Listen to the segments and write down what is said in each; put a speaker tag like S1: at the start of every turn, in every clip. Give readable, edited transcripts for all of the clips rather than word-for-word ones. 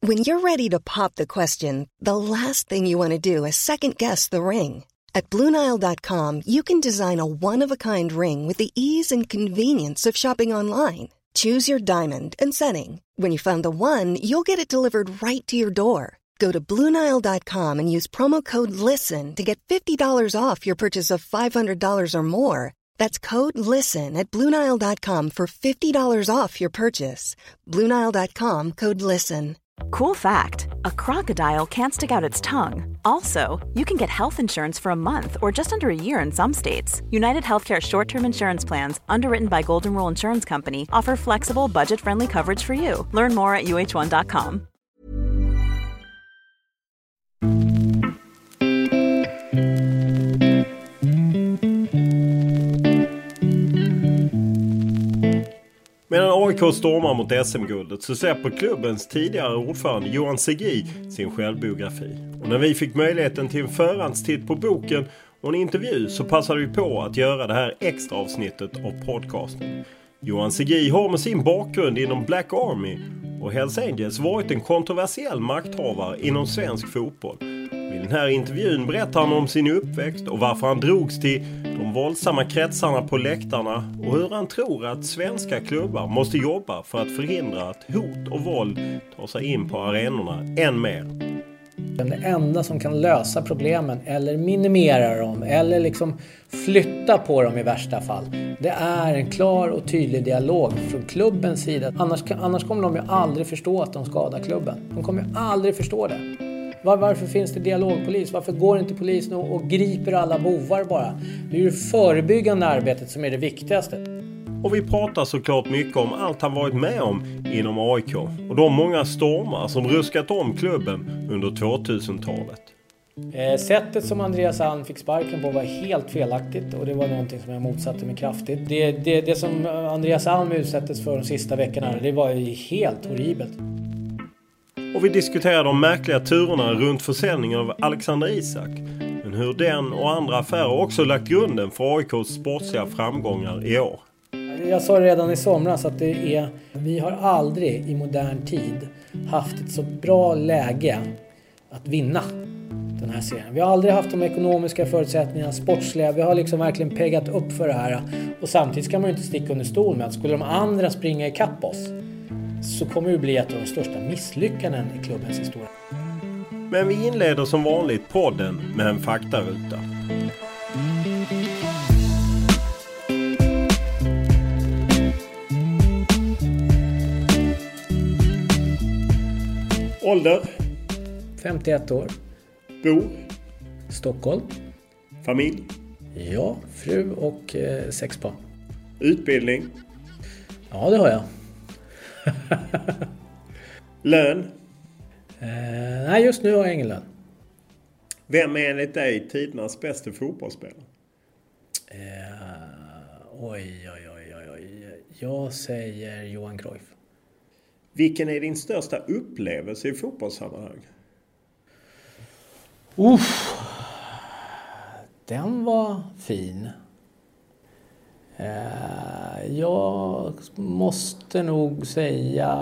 S1: When you're ready to pop the question, the last thing you want to do is second-guess the ring. At BlueNile.com, you can design a one-of-a-kind ring with the ease and convenience of shopping online. Choose your diamond and setting. When you find the one, you'll get it delivered right to your door. Go to BlueNile.com and use promo code LISTEN to get $50 off your purchase of $500 or more. That's code LISTEN at BlueNile.com for $50 off your purchase. BlueNile.com, code LISTEN.
S2: Cool fact, a crocodile can't stick out its tongue. Also, you can get health insurance for a month or just under a year in some states. United Healthcare short-term insurance plans, underwritten by Golden Rule Insurance Company, offer flexible, budget-friendly coverage for you. Learn more at uh1.com.
S3: Medan AIK stormar mot SM-guldet så släpper klubbens tidigare ordförande Johan Segui sin självbiografi. Och när vi fick möjligheten till en förhandstitt på boken och en intervju så passade vi på att göra det här extra avsnittet av podcasten. Johan Segui har med sin bakgrund inom Black Army och Hells Angels varit en kontroversiell makthavare inom svensk fotboll. I den här intervjun berättar han om sin uppväxt och varför han drogs till de våldsamma kretsarna på läktarna och hur han tror att svenska klubbar måste jobba för att förhindra att hot och våld tar sig in på arenorna än mer.
S4: Det enda som kan lösa problemen eller minimera dem eller liksom flytta på dem i värsta fall, det är en klar och tydlig dialog från klubbens sida. Annars kommer de ju aldrig förstå att de skadar klubben. De kommer ju aldrig förstå det. Varför finns det dialogpolis? Varför går inte polisen och griper alla bovar bara? Det är ju det förebyggande arbetet som är det viktigaste.
S3: Och vi pratar såklart mycket om allt han varit med om inom AIK och de många stormar som ruskat om klubben under 2000-talet.
S4: Sättet som Andreas Alm fick sparken på var helt felaktigt och det var någonting som jag motsatte mig kraftigt. Det som Andreas Alm utsattes för de sista veckorna, det var ju helt horribelt.
S3: Och vi diskuterar de märkliga turerna runt försäljningen av Alexander Isak. Men hur den och andra affärer också lagt grunden för AIKs sportsliga framgångar i år.
S4: Jag sa redan i somras att vi har aldrig i modern tid haft ett så bra läge att vinna den här serien. Vi har aldrig haft de ekonomiska förutsättningarna, sportsliga. Vi har liksom verkligen pegat upp för det här. Och samtidigt ska man ju inte sticka under stol med att skulle de andra springa ikapp oss så kommer det bli ett av de största misslyckanden i klubbens historia.
S3: Men vi inleder som vanligt podden med en faktaruta. Ålder?
S4: 51 år.
S3: Bor?
S4: Stockholm.
S3: Familj?
S4: Ja, fru och 6 barn.
S3: Utbildning?
S4: Ja, det har jag.
S3: Lön?
S4: Nej, just nu har jag ingen lön.
S3: Vem är enligt dig tidernas bästa fotbollsspelare?
S4: Oj. Jag säger Johan Cruyff.
S3: Vilken är din största upplevelse i fotbollssammanhang?
S4: Den var fin. Jag måste nog säga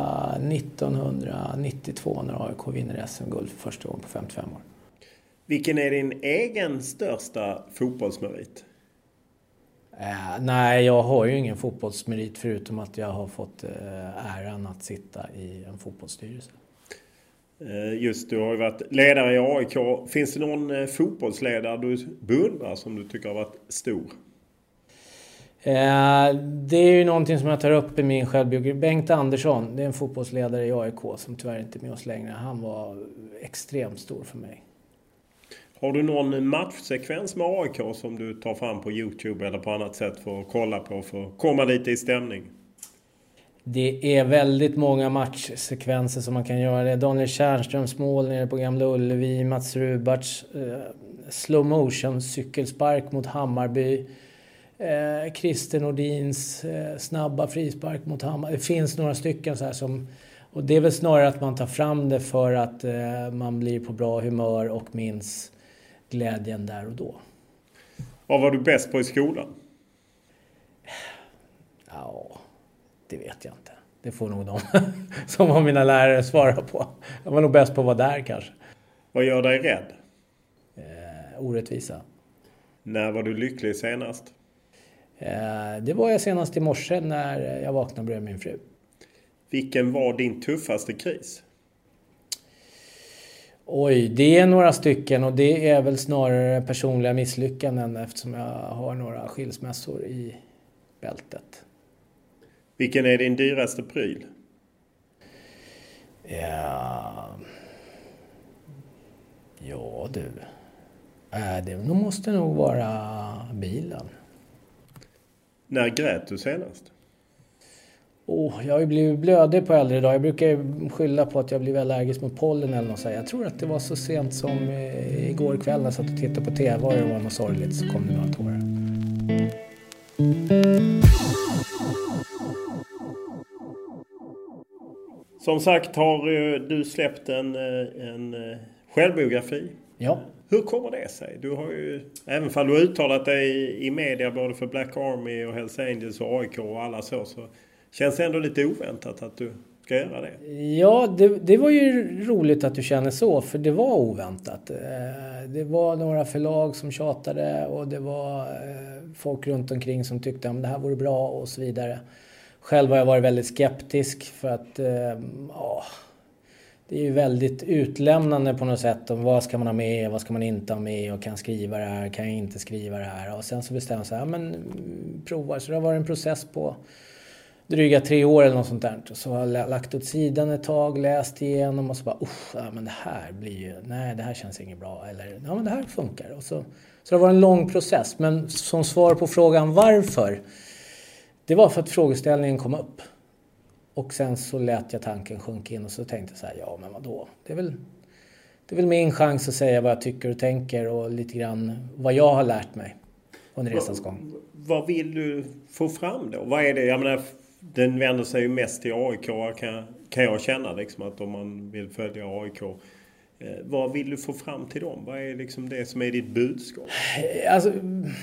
S4: 1992 när AIK vinner SM-guld för första gången på 55 år.
S3: Vilken är din egen största fotbollsmerit?
S4: Nej, jag har ju ingen fotbollsmerit förutom att jag har fått äran att sitta i en fotbollsstyrelse.
S3: Just, du har ju varit ledare i AIK. Finns det någon fotbollsledare du beundrar som du tycker har varit stor?
S4: Det är ju någonting som jag tar upp i min självbiografi. Bengt Andersson, det är en fotbollsledare i AIK som tyvärr inte är med oss längre. Han var extremt stor för mig.
S3: Har du någon matchsekvens med AIK som du tar fram på YouTube eller på annat sätt för att kolla på för att komma lite i stämning?
S4: Det är väldigt många matchsekvenser som man kan göra. Det är Daniel Tjärnströms mål nere på Gamla Ullevi, Mats Rubarts slow motion cykelspark mot Hammarby, Christer Nordins snabba frispark mot Hammarby. Det finns några stycken så här som, och det är väl snarare att man tar fram det för att man blir på bra humör och minns glädjen där och då.
S3: Vad var du bäst på i skolan?
S4: Ja, det vet jag inte. Det får nog de som var mina lärare svara på. Jag var nog bäst på att vara där kanske.
S3: Vad gör dig rädd?
S4: Orättvisa.
S3: När var du lycklig senast?
S4: Det var jag senast i morse när jag vaknade bredvid min fru.
S3: Vilken var din tuffaste kris?
S4: Oj, det är några stycken och det är väl snarare personliga misslyckanden eftersom jag har några skilsmässor i bältet.
S3: Vilken är din dyraste pryl?
S4: Ja du. Det måste nog vara bilen.
S3: När grät du senast?
S4: Jag har ju blivit blödig på äldre idag. Jag brukar skylla på att jag blev allergisk mot pollen eller något så. Jag tror att det var så sent som igår kväll när jag satt och tittade på tv och det var något sorgligt så kom det några tårar.
S3: Som sagt har du släppt en självbiografi.
S4: Ja.
S3: Hur kommer det sig? Du har ju, även om du har uttalat dig i media både för Black Army och Hells Angels och AIK och alla så känns det ändå lite oväntat att du ska göra det.
S4: Ja, det var ju roligt att du känner så, för det var oväntat. Det var några förlag som tjatade och det var folk runt omkring som tyckte att det här vore bra och så vidare. Själv har jag varit väldigt skeptisk för att det är ju väldigt utlämnande på något sätt om vad ska man ha med, vad ska man inte ha med och kan jag skriva det här, kan jag inte skriva det här. Och sen så bestämmer jag men prova. Så det har varit en process på dryga 3 år eller något sånt där. Så har jag lagt åt sidan ett tag, läst igenom och så bara, men det här blir ju, nej det här känns inget bra. Eller, men det här funkar. Och så det har varit en lång process. Men som svar på frågan varför, det var för att frågeställningen kom upp. Och sen så lät jag tanken sjunka in och så tänkte jag så här, men vadå? Det är väl min chans att säga vad jag tycker och tänker och lite grann vad jag har lärt mig under resans gång.
S3: Vad vill du få fram då? Vad är det? Jag menar, den vänder sig ju mest till AIK kan jag känna liksom att om man vill följa AIK. Vad vill du få fram till dem? Vad är liksom det som är ditt budskap?
S4: Alltså,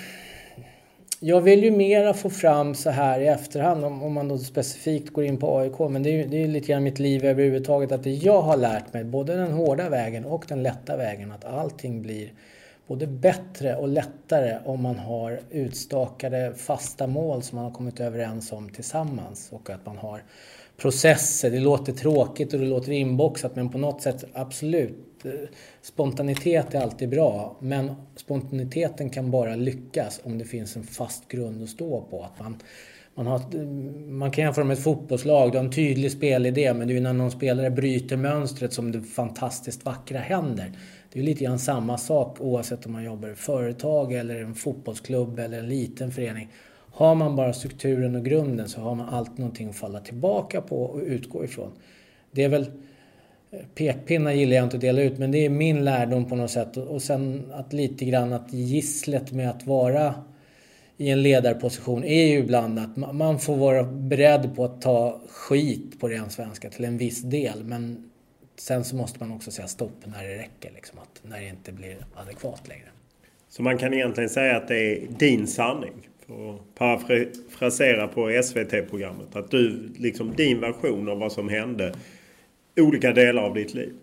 S4: jag vill ju mera få fram så här i efterhand om man då specifikt går in på AIK. Men det är lite grann mitt liv överhuvudtaget att det jag har lärt mig, både den hårda vägen och den lätta vägen, att allting blir både bättre och lättare om man har utstakade fasta mål som man har kommit överens om tillsammans och att man har processer. Det låter tråkigt och det låter inboxat men på något sätt absolut. Spontanitet är alltid bra men spontaniteten kan bara lyckas om det finns en fast grund att stå på. Att man kan jämföra med ett fotbollslag, du har en tydlig spelidé men det är ju när någon spelare bryter mönstret som det fantastiskt vackra händer. Det är lite grann samma sak oavsett om man jobbar i företag eller en fotbollsklubb eller en liten förening. Har man bara strukturen och grunden så har man alltid någonting att falla tillbaka på och utgå ifrån. Det är väl, pekpinnar gillar jag inte att dela ut men det är min lärdom på något sätt. Och sen att lite grann att gisslet med att vara i en ledarposition är ju ibland att man får vara beredd på att ta skit på ren svenska till en viss del men sen så måste man också säga stopp när det räcker, liksom, att när det inte blir adekvat längre.
S3: Så man kan egentligen säga att det är din sanning, för att parafrasera på SVT-programmet, att du, liksom din version av vad som hände olika delar av ditt liv.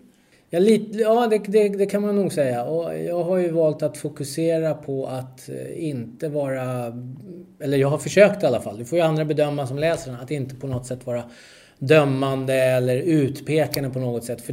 S4: Ja, det kan man nog säga. Och jag har ju valt att fokusera på att inte vara, eller jag har försökt i alla fall, det får ju andra bedöma som läser den, att inte på något sätt vara dömande eller utpekande på något sätt. För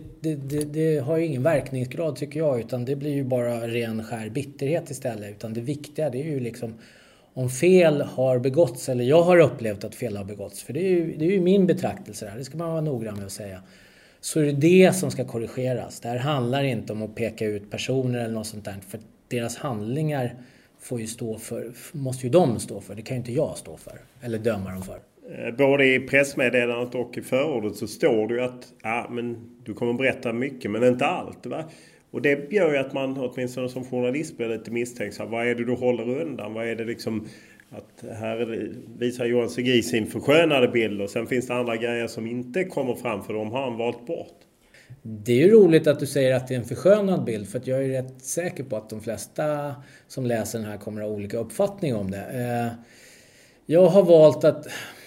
S4: det har ju ingen verkningsgrad tycker jag, utan det blir ju bara ren skär bitterhet istället. Utan det viktiga det är ju liksom om fel har begåtts eller jag har upplevt att fel har begåtts. För det är ju min betraktelse där, det ska man vara noggrann med att säga. Så är det som ska korrigeras. Det här handlar inte om att peka ut personer eller något sånt där. För deras handlingar får ju måste ju de stå för. Det kan ju inte jag stå för eller döma dem för.
S3: Både i pressmeddelandet och i förordet så står det ju att men du kommer berätta mycket men inte allt. Va? Och det gör ju att man åtminstone som journalist blir lite misstänksam. Vad är det du håller undan? Vad är det liksom att här visar Johan Segui sin förskönade bild och sen finns det andra grejer som inte kommer fram för de har han valt bort.
S4: Det är ju roligt att du säger att det är en förskönad bild för att jag är rätt säker på att de flesta som läser den här kommer att ha olika uppfattning om det. Jag har valt att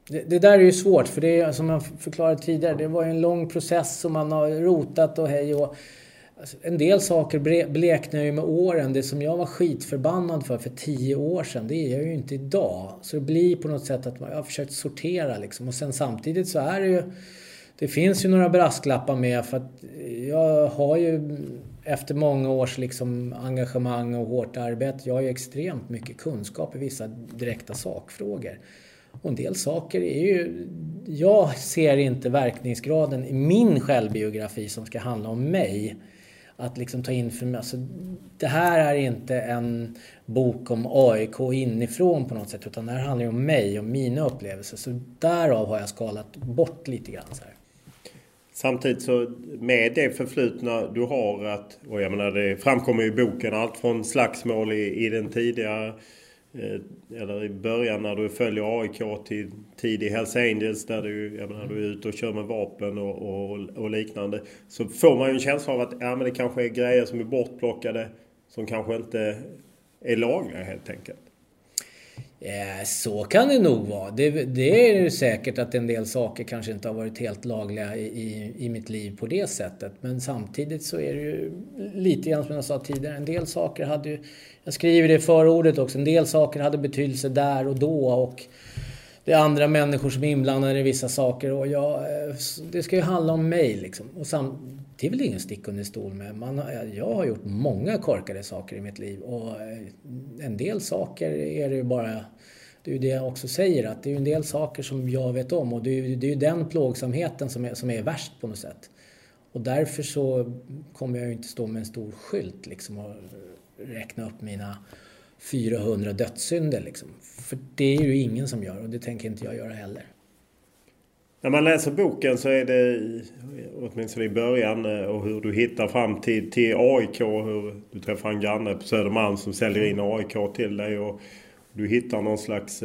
S4: Det där är ju svårt, för det är, som jag förklarade tidigare, det var ju en lång process som man har rotat och hej och... Alltså, en del saker bleknar ju med åren. Det som jag var skitförbannad för 10 år sedan, det är jag ju inte idag. Så det blir på något sätt att jag har försökt sortera liksom. Och sen samtidigt så är det ju... Det finns ju några brasklappar med, för att jag har ju efter många års liksom engagemang och hårt arbete, jag har ju extremt mycket kunskap i vissa direkta sakfrågor. Och en del saker är ju... Jag ser inte verkningsgraden i min självbiografi som ska handla om mig. Att liksom ta in för mig. Alltså, det här är inte en bok om AIK inifrån på något sätt, utan det här handlar ju om mig och mina upplevelser. Så därav har jag skalat bort lite grann så här.
S3: Samtidigt så med det förflutna du har att, och jag menar det framkommer i boken, allt från slagsmål i den tidiga eller i början när du följer AIK till tidig Hells Angels där du är ute och kör med vapen och liknande, så får man ju en känsla av att men det kanske är grejer som är bortplockade som kanske inte är lagliga helt enkelt.
S4: Så kan det nog vara. Det är ju säkert att en del saker kanske inte har varit helt lagliga i mitt liv på det sättet. Men samtidigt så är det ju lite grann som jag sa tidigare. En del saker hade ju, jag skriver det i förordet också, en del saker hade betydelse där och då. Och det är andra människor som är inblandade i vissa saker. Och det ska ju handla om mig liksom. Och det är väl ingen stick under stol med. Jag har gjort många korkade saker i mitt liv. Och en del saker är det ju bara... Det är ju det jag också säger. Att det är ju en del saker som jag vet om. Och det är ju den plågsamheten som är värst på något sätt. Och därför så kommer jag ju inte stå med en stor skylt liksom, och räkna upp mina 400 dödssynder. Liksom. För det är ju ingen som gör. Och det tänker inte jag göra heller.
S3: När man läser boken så är det, åtminstone i början, och hur du hittar fram till AIK, hur du träffar en granne på Södermalm som säljer in AIK till dig och du hittar någon slags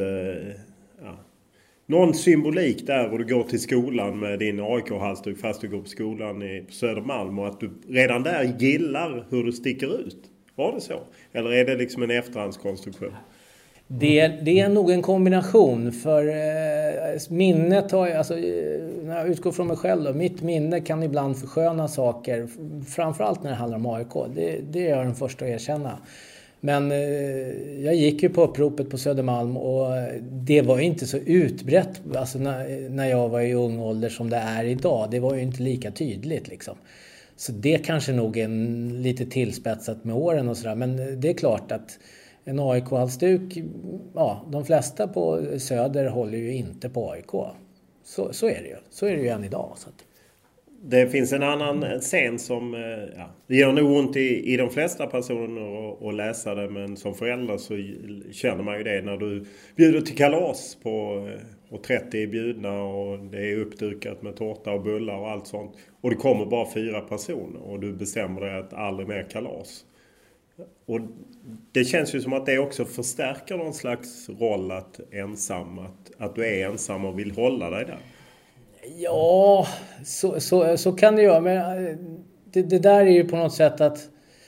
S3: någon symbolik där och du går till skolan med din AIK-halsduk fast du går på skolan på Södermalm, och att du redan där gillar hur du sticker ut. Var det så? Eller är det liksom en efterhandskonstruktion?
S4: Det är nog en kombination, för minnet har alltså, när jag utgår från mig själv då, mitt minne kan ibland försköna saker, framförallt när det handlar om AIK. Det är jag den första att erkänna. Men jag gick ju på uppropet på Södermalm och det var ju inte så utbrett alltså när jag var i ung ålder som det är idag. Det var ju inte lika tydligt liksom. Så det kanske nog är lite tillspetsat med åren och sådär. Men det är klart att en AIK-halsduk, de flesta på Söder håller ju inte på AIK. Så är det ju. Så är det ju än idag. Så att.
S3: Det finns en annan scen som, det gör nog ont i de flesta personer att läsa det, men som förälder så känner man ju det när du bjuder till kalas och 30 är bjudna och det är uppdukat med tårta och bullar och allt sånt. Och det kommer bara 4 personer och du bestämmer dig att aldrig mer kalas. Och det känns ju som att det också förstärker någon slags roll att du är ensam och vill hålla dig där.
S4: Ja, så kan det göra. Men det där är ju på något sätt att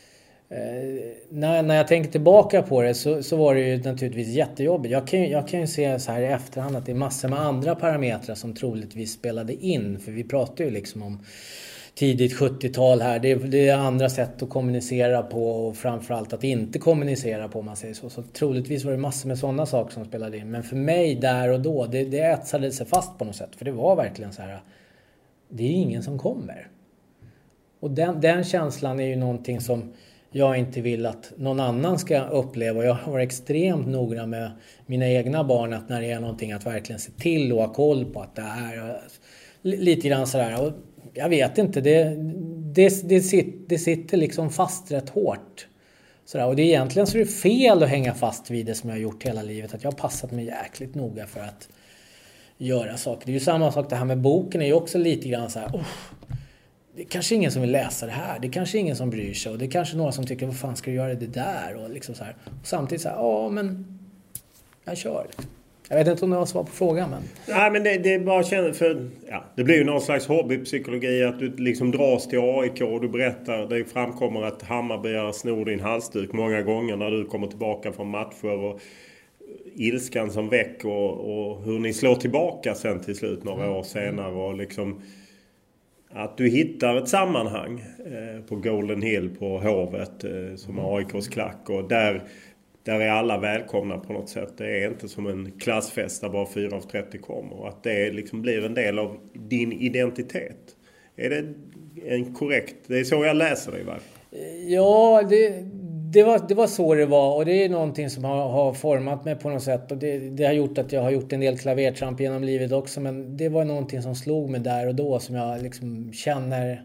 S4: när jag tänker tillbaka på det så var det ju naturligtvis jättejobbigt. Jag kan ju se så här i efterhand att det är massor med andra parametrar som troligtvis spelade in. För vi pratar ju liksom om tidigt 70-tal här. Det är andra sätt att kommunicera på och framförallt att inte kommunicera på, om man säger så. Så troligtvis var det massor med sådana saker som spelade in. Men för mig där och då, det etsade sig fast på något sätt. För det var verkligen så här, det är ingen som kommer. Och den känslan är ju någonting som jag inte vill att någon annan ska uppleva. Jag har extremt noga med mina egna barn att när det är någonting att verkligen se till och ha koll på att det är lite grann sådär. Och jag vet inte, det sitter liksom fast rätt hårt. Sådär. Och det är egentligen så är det fel att hänga fast vid det som jag har gjort hela livet. Att jag har passat mig jäkligt noga för att göra saker. Det är ju samma sak, det här med boken är ju också lite grann så här. Det är kanske ingen som vill läsa det här. Det är kanske ingen som bryr sig. Och det är kanske några som tycker, vad fan ska du göra det där? Och liksom så här. Och samtidigt så här, men jag kör. Jag vet inte om det var svar på frågan, men...
S3: Nej, men det är bara känner för... Ja, det blir ju någon slags hobbypsykologi att du liksom dras till AIK och du berättar. Det framkommer att Hammarby snor din halsduk många gånger när du kommer tillbaka från matcher. Och ilskan som väck och hur ni slår tillbaka sen till slut några år senare och liksom att du hittar ett sammanhang på Golden Hill på Hovet som AIKs klack och där är alla välkomna på något sätt. Det är inte som en klassfest där bara 4 av 30 kommer och att det liksom blir en del av din identitet. Är det en korrekt? Det är så jag läser det i varje fall.
S4: Ja, det var så det var och det är någonting som har format mig på något sätt och det har gjort att jag har gjort en del klavertramp genom livet också, men det var någonting som slog mig där och då som jag liksom känner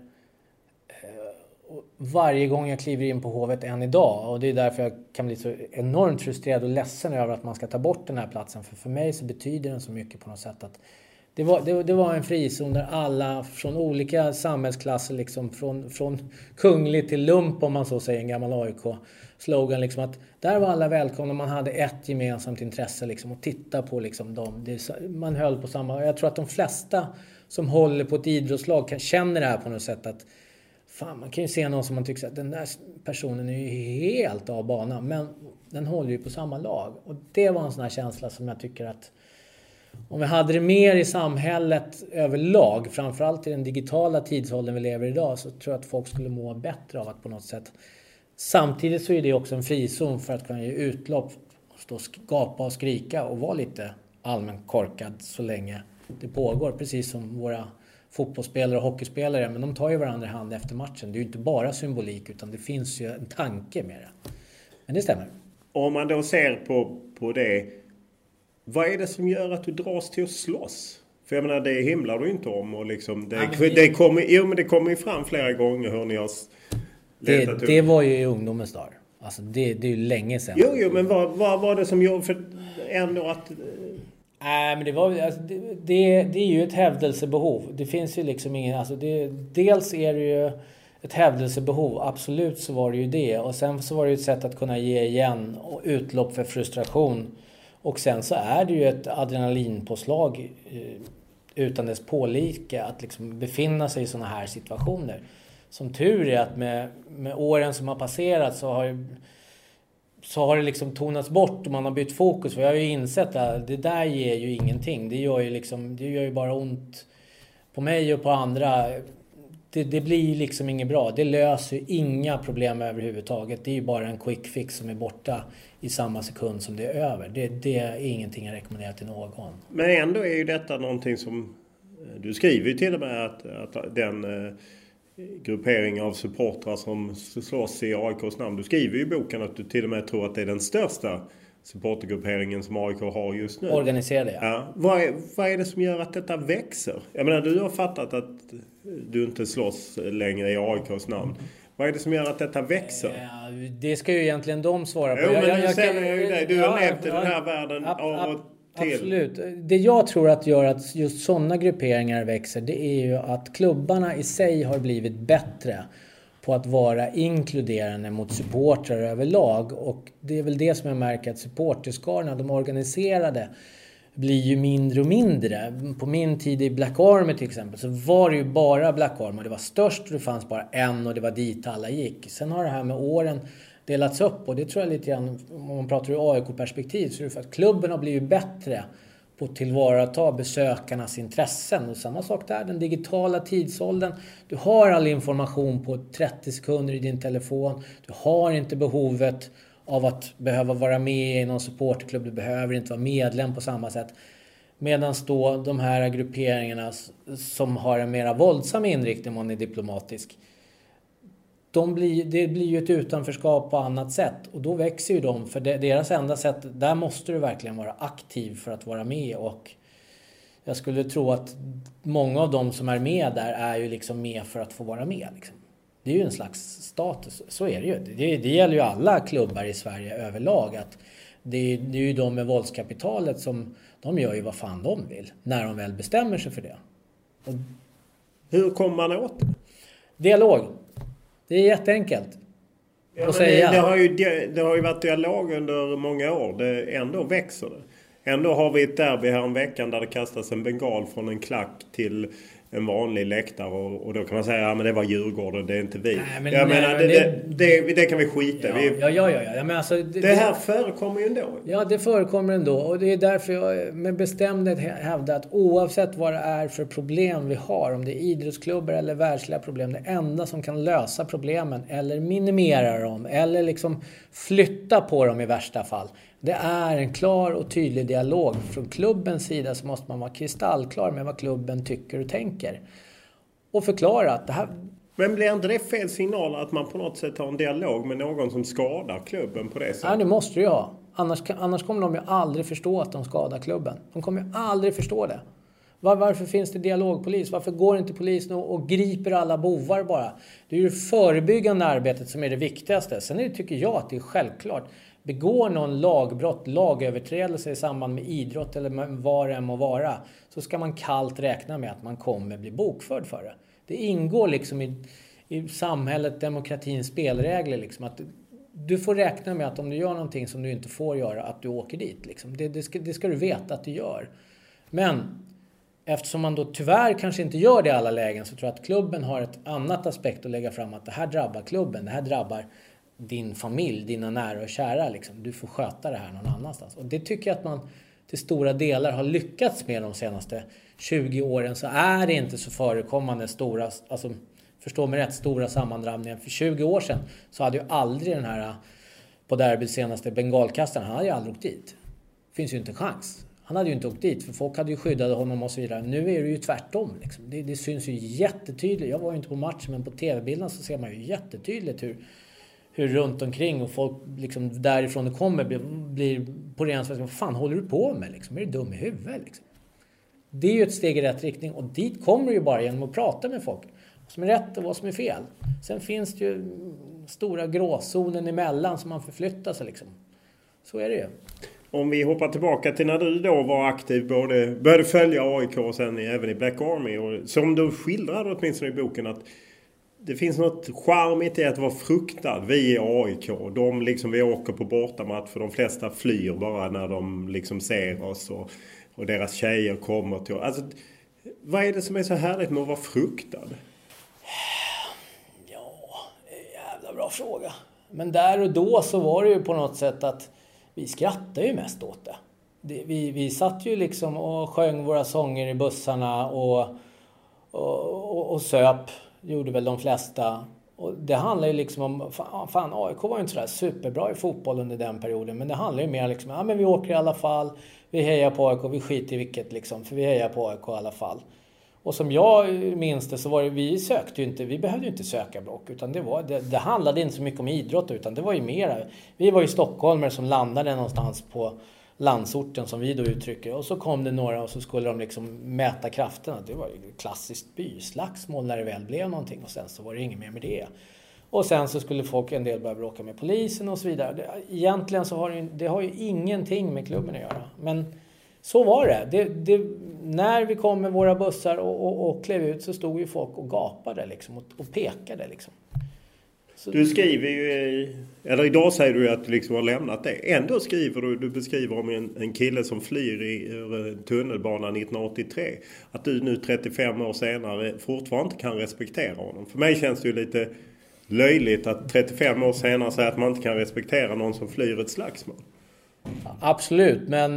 S4: varje gång jag kliver in på Hovet än idag, och det är därför jag kan bli så enormt frustrerad och ledsen över att man ska ta bort den här platsen, för mig så betyder den så mycket på något sätt att det var en frizon där alla från olika samhällsklasser, liksom från kunglig till lump om man så säger, en gammal AIK-slogan, liksom att där var alla välkomna, man hade ett gemensamt intresse liksom, att titta på liksom dem. Man höll på samma, jag tror att de flesta som håller på ett idrottslag känner det här på något sätt att fan, man kan ju se någon som man tycker att den där personen är ju helt av banan, men den håller ju på samma lag, och det var en sån här känsla som jag tycker att om vi hade det mer i samhället överlag, framförallt i den digitala tidsåldern vi lever idag, så tror jag att folk skulle må bättre av att på något sätt. Samtidigt så är det också en frizon för att kunna ge utlopp, stå och gapa och skrika och vara lite allmänt korkad så länge det pågår, precis som våra fotbollsspelare och hockeyspelare, men de tar ju varandra i hand efter matchen. Det är ju inte bara symbolik, utan det finns ju en tanke med det. Men det stämmer.
S3: Om man då ser på det, vad är det som gör att du dras till att slåss? För jag menar, det himlar du inte om. Och liksom, det kommer ju fram flera gånger hur ni har letat
S4: det var ju i ungdomens dagar. Alltså det är ju länge sedan.
S3: Jo, men vad var det som gjorde för ändå att...
S4: Nej, men det är ju ett hävdelsebehov. Det finns ju liksom ingen... Alltså dels är det ju ett hävdelsebehov. Absolut så var det ju det. Och sen så var det ju ett sätt att kunna ge igen och utlopp för frustration. Och sen så är det ju ett adrenalinpåslag utan dess pålika att liksom befinna sig i såna här situationer. Som tur är att med åren som har passerat så har det liksom tonats bort och man har bytt fokus. För jag har ju insett att det där ger ju ingenting. Det gör ju bara ont på mig och på andra. Det blir liksom inget bra. Det löser ju inga problem överhuvudtaget. Det är ju bara en quick fix som är borta i samma sekund som det är över. Det är ingenting jag rekommenderar till någon.
S3: Men ändå är ju detta någonting som... Du skriver ju till och med att den gruppering av supportrar som slåss i AIKs namn. Du skriver ju i boken att du till och med tror att det är den största supportergrupperingen som AIK har just nu.
S4: Organiserade, ja.
S3: Ja. Vad är det som gör att detta växer? Jag menar, du har fattat att du inte slåss längre i AIKs namn. Vad är det som gör att detta växer?
S4: Ja, det ska ju egentligen de svara på.
S3: Jo, men nu ställer jag ju dig. Du har levt i den här världen av och till.
S4: Absolut. Det jag tror att gör att just sådana grupperingar växer, det är ju att klubbarna i sig har blivit bättre på att vara inkluderande mot supportrar överlag. Och det är väl det som jag märker, att supporterskarna, de organiserade, blir ju mindre och mindre. På min tid i Black Army till exempel så var det ju bara Black Army. Det var störst och det fanns bara en och det var dit alla gick. Sen har det här med åren delats upp, och det tror jag lite grann, om man pratar ur AIK-perspektiv, så är det för att klubben har blivit bättre på att tillvarata besökarnas intressen. Och samma sak där, den digitala tidsåldern. Du har all information på 30 sekunder i din telefon. Du har inte behovet av att behöva vara med i någon supportklubb. Du behöver inte vara medlem på samma sätt. Medan då de här grupperingarna som har en mera våldsam inriktning, om man är diplomatisk, det blir ju ett utanförskap på annat sätt. Och då växer ju de, för deras enda sätt, där måste du verkligen vara aktiv för att vara med. Och jag skulle tro att många av de som är med där är ju liksom med för att få vara med. Liksom. Det är ju en slags status, så är det ju. Det gäller ju alla klubbar i Sverige överlag. Att det är ju de med våldskapitalet som, de gör ju vad fan de vill, när de väl bestämmer sig för det. Och
S3: hur kommer man åt det?
S4: Dialog. Det är jätteenkelt.
S3: Ja, det har ju varit dialog under många år. Ändå växer det. Ändå har vi ett derby här om veckan där det kastas en bengal från en klack till en vanlig läktare och då kan man säga men det var Djurgården, det är inte vi. Det kan vi skita i.
S4: Ja. Men alltså,
S3: det här förekommer ju ändå.
S4: Ja, det förekommer ändå. Och det är därför jag med bestämdhet hävdar att oavsett vad det är för problem vi har, om det är idrottsklubbar eller världsliga problem, det enda som kan lösa problemen eller minimera dem eller liksom flytta på dem i värsta fall, det är en klar och tydlig dialog. Från klubbens sida så måste man vara kristallklar med vad klubben tycker och tänker. Och förklara att det här...
S3: Men blir inte det fel signal att man på något sätt har en dialog med någon som skadar klubben på det sättet?
S4: Ja, det måste du ju ha. Annars kommer de ju aldrig förstå att de skadar klubben. De kommer ju aldrig förstå det. Varför finns det dialogpolis? Varför går inte polisen och griper alla bovar bara? Det är ju det förebyggande arbetet som är det viktigaste. Sen tycker jag att det är självklart. Begår någon lagbrott, lagöverträdelse i samband med idrott eller med vad det må vara, så ska man kallt räkna med att man kommer bli bokförd för det. Det ingår liksom i samhället, demokratins spelregler liksom, att du får räkna med att om du gör någonting som du inte får göra, att du åker dit liksom. Det ska du veta att du gör. Men eftersom man då tyvärr kanske inte gör det i alla lägen, så tror jag att klubben har ett annat aspekt att lägga fram, att det här drabbar klubben, det här drabbar din familj, dina nära och kära liksom. Du får sköta det här någon annanstans. Och det tycker jag att man till stora delar har lyckats med de senaste 20 åren. Så är det inte så förekommande stora, alltså förstå mig rätt, stora sammandrabbningar. För 20 år sedan så hade ju aldrig den här på derbyt senaste bengalkastaren, han hade ju aldrig åkt dit. Finns ju inte en chans. Han hade ju inte åkt dit, för folk hade ju skyddat honom och så vidare. Nu är det ju tvärtom liksom. Det syns ju jättetydligt. Jag var ju inte på matchen, men på tv-bilden så ser man ju jättetydligt hur runt omkring och folk liksom därifrån det kommer blir på ren svenska, vad fan håller du på med liksom? Är du dum i huvudet liksom? Det är ju ett steg i rätt riktning, och dit kommer du ju bara genom att prata med folk. Vad som är rätt och vad som är fel. Sen finns det ju stora gråzonen emellan som man förflyttar sig liksom. Så är det ju.
S3: Om vi hoppar tillbaka till när du då var aktiv, började följa AIK och sen även i Black Army, och som du skildrade åtminstone i boken, att det finns något charmigt i att vara fruktad. Vi är AIK. De liksom, vi åker på bortamatch, för de flesta flyr bara när de liksom ser oss och deras tjejer kommer till. Alltså, vad är det som är så härligt med att vara fruktad?
S4: Ja, jävla bra fråga. Men där och då så var det ju på något sätt att vi skrattade ju mest åt det. Vi satt ju liksom och sjöng våra sånger i bussarna och söp. Gjorde väl de flesta. Och det handlar ju liksom om, fan AIK var ju inte sådär superbra i fotboll under den perioden. Men det handlar ju mer liksom, ja men vi åker i alla fall. Vi hejar på AIK, vi skiter i vilket liksom. För vi hejar på AIK i alla fall. Och som jag minns det så var det, vi sökte ju inte, vi behövde ju inte söka block. Utan det handlade inte så mycket om idrott, utan det var ju mera. Vi var ju stockholmare som landade någonstans på landsorten som vi då uttrycker. Och så kom det några och så skulle de liksom mäta krafterna. Det var ju klassiskt byslagsmål när det väl blev någonting. Och sen så var det inget mer med det. Och sen så skulle folk en del börja bråka med polisen och så vidare. Egentligen så har det har ju ingenting med klubben att göra. Men så var det. När vi kom med våra bussar och klev ut så stod ju folk och gapade liksom, och pekade liksom. Så
S3: du skriver ju, eller idag säger du att du liksom har lämnat det. Ändå skriver du beskriver om en kille som flyr i tunnelbanan 1983. Att du nu 35 år senare fortfarande inte kan respektera honom. För mig känns det ju lite löjligt att 35 år senare säga att man inte kan respektera någon som flyr ett slagsmål.
S4: Absolut, men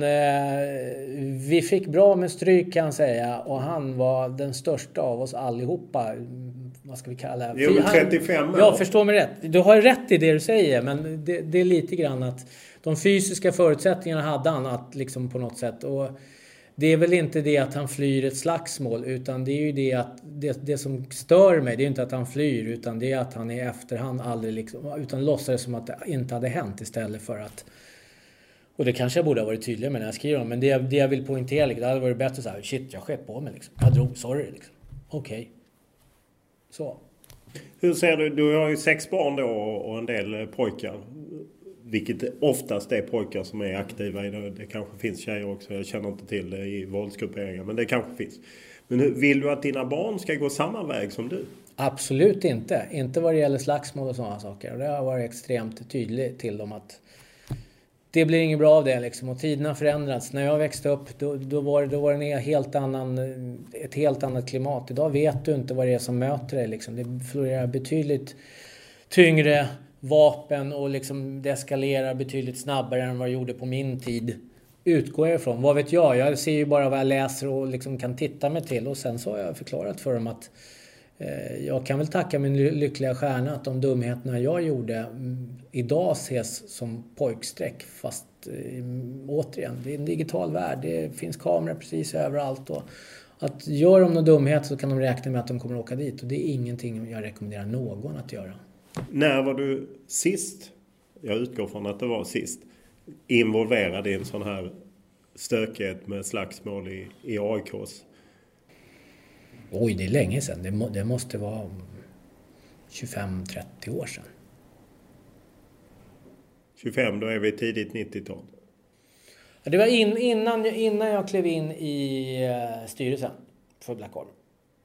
S4: vi fick bra med stryk kan jag säga, och han var den största av oss allihopa. Vad ska vi kalla det?
S3: Jo, 35 år.
S4: Jag förstår mig rätt. Du har rätt i det du säger, men det är lite grann att de fysiska förutsättningarna hade han att liksom på något sätt, och det är väl inte det att han flyr ett slagsmål, utan det är ju det att det som stör mig, det är inte att han flyr, utan det är att han i efterhand aldrig liksom, utan låtsades som att det inte hade hänt istället för att. Och det kanske jag borde ha varit tydlig med när jag skriver om. Men det jag vill poängtera, det hade varit bättre så här, shit, jag skett på mig liksom. Jag drog, sorry liksom. Okej. Så.
S3: Hur ser du? Du har ju 6 barn då och en del pojkar. Vilket oftast är pojkar som är aktiva i det. Det kanske finns tjejer också. Jag känner inte till det i våldsgrupperingar. Men det kanske finns. Men vill du att dina barn ska gå samma väg som du?
S4: Absolut inte. Inte vad det gäller slagsmål och sådana saker. Och det har varit extremt tydligt till dem att det blir inget bra av det liksom. Och tiderna har förändrats. När jag växte upp då var det ett helt annat klimat. Idag vet du inte vad det är som möter dig liksom. Det florerar betydligt tyngre vapen och liksom det eskalerar betydligt snabbare än vad det gjorde på min tid. Utgår jag ifrån. Vad vet jag? Jag ser ju bara vad jag läser och liksom kan titta mig till. Och sen så har jag förklarat för dem att jag kan väl tacka min lyckliga stjärna att de dumheterna jag gjorde idag ses som pojksträck. Fast återigen, det är en digital värld. Det finns kameror precis överallt. Och att gör de någon dumhet så kan de räkna med att de kommer att åka dit. Och det är ingenting jag rekommenderar någon att göra.
S3: När var du sist, jag utgår från att det var sist, involverad i en sån här stökighet med slagsmål i AIKs?
S4: Oj, det är länge sedan. Det måste vara 25-30 år sedan.
S3: 25, då är vi tidigt 90-tal.
S4: Det var innan jag klev in i styrelsen för Black Army.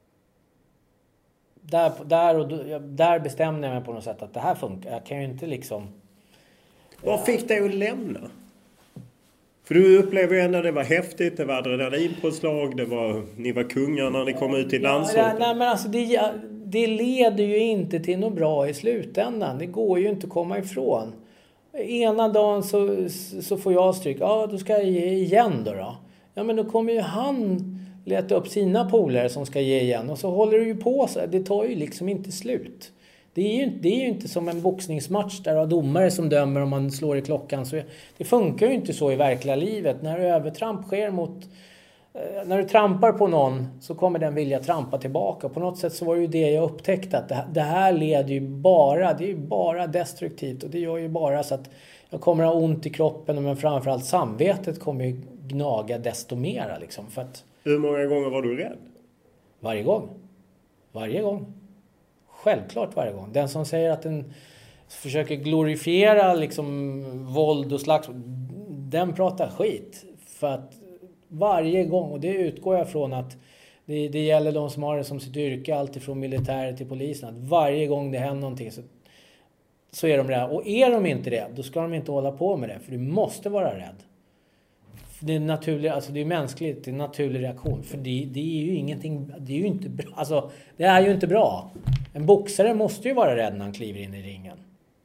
S4: Där bestämde jag mig på något sätt att det här funkar. Jag kan ju inte liksom...
S3: Vad fick dig att lämna? För du upplever ju ändå att det var häftigt, det var adrenalinpåslag, ni var kungar när ni kom ut i landsorten.
S4: Nej, men alltså det leder ju inte till något bra i slutändan. Det går ju inte att komma ifrån. Ena dagen så får jag stryk. Ja, då ska jag ge igen då. Ja, men då kommer ju han leta upp sina polare som ska ge igen. Och så håller det ju på så. Det tar ju liksom inte slut. Det är ju inte som en boxningsmatch där du har domare som dömer om man slår i klockan. Så det funkar ju inte så i verkliga livet. När övertramp sker när du trampar på någon så kommer den vilja trampa tillbaka. På något sätt så var det ju det jag upptäckte. Att det här leder ju bara destruktivt. Och det gör ju bara så att jag kommer ha ont i kroppen. Men framförallt samvetet kommer ju gnaga desto mera. Liksom, för att...
S3: Hur många gånger var du rädd?
S4: Varje gång. Självklart varje gång. Den som säger att den försöker glorifiera liksom våld och slags, den pratar skit. För att varje gång, och det utgår jag från att det gäller de som har det som sitt yrke, alltifrån militär till polisen, att varje gång det händer någonting så är de rädda. Och är de inte det, då ska de inte hålla på med det. För du måste vara rädd. Det är naturligt, alltså det är mänskligt, det är en naturlig reaktion. För det är ju ingenting, det är ju inte bra. Alltså, det är ju inte bra. En boxare måste ju vara rädd när han kliver in i ringen.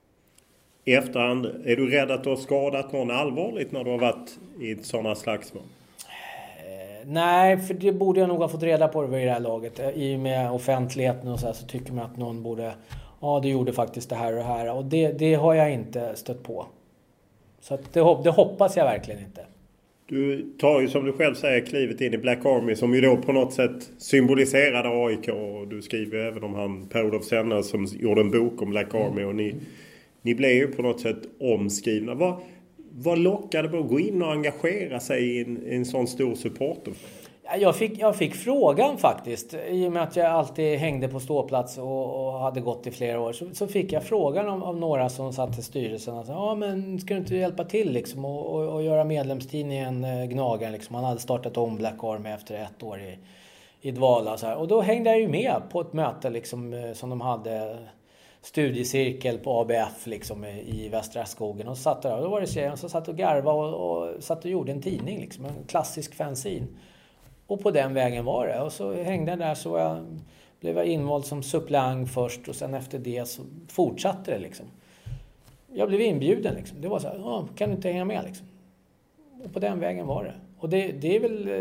S3: I efterhand, är du rädd att du har skadat någon allvarligt när du har varit i sådana slagsmål?
S4: Nej, för det borde jag nog ha fått reda på i det här laget. I och med offentligheten och så tycker man att någon borde, ja du gjorde faktiskt det här och det här. Och det har jag inte stött på. Så att det hoppas jag verkligen inte.
S3: Du tar ju som du själv säger klivet in i Black Army som ju då på något sätt symboliserade AIK. Och du skriver även om han Per-Olof Senna som gjorde en bok om Black Army. Och ni blev ju på något sätt omskrivna. Vad lockade på att gå in och engagera sig i en sån stor supporter?
S4: Jag fick frågan faktiskt. I och med att jag alltid hängde på ståplats och hade gått i flera år. Så fick jag frågan av några som satt i styrelsen. Alltså, ja, men ska du inte hjälpa till liksom, och göra medlemstidningen Gnagaren? Liksom. Han hade startat om Black Army efter 1 år i dvala. Så här. Och då hängde jag ju med på ett möte liksom, som de hade... studiecirkel på ABF liksom, i Västra skogen. Och satt där. Och då var det tjejen som satt och garva och satt och gjorde en tidning. Liksom, en klassisk fanzine. Och på den vägen var det. Och så hängde jag där så blev jag invald som suppleant först. Och sen efter det så fortsatte det liksom. Jag blev inbjuden liksom. Det var så här, kan du inte hänga med liksom? Och på den vägen var det. Och det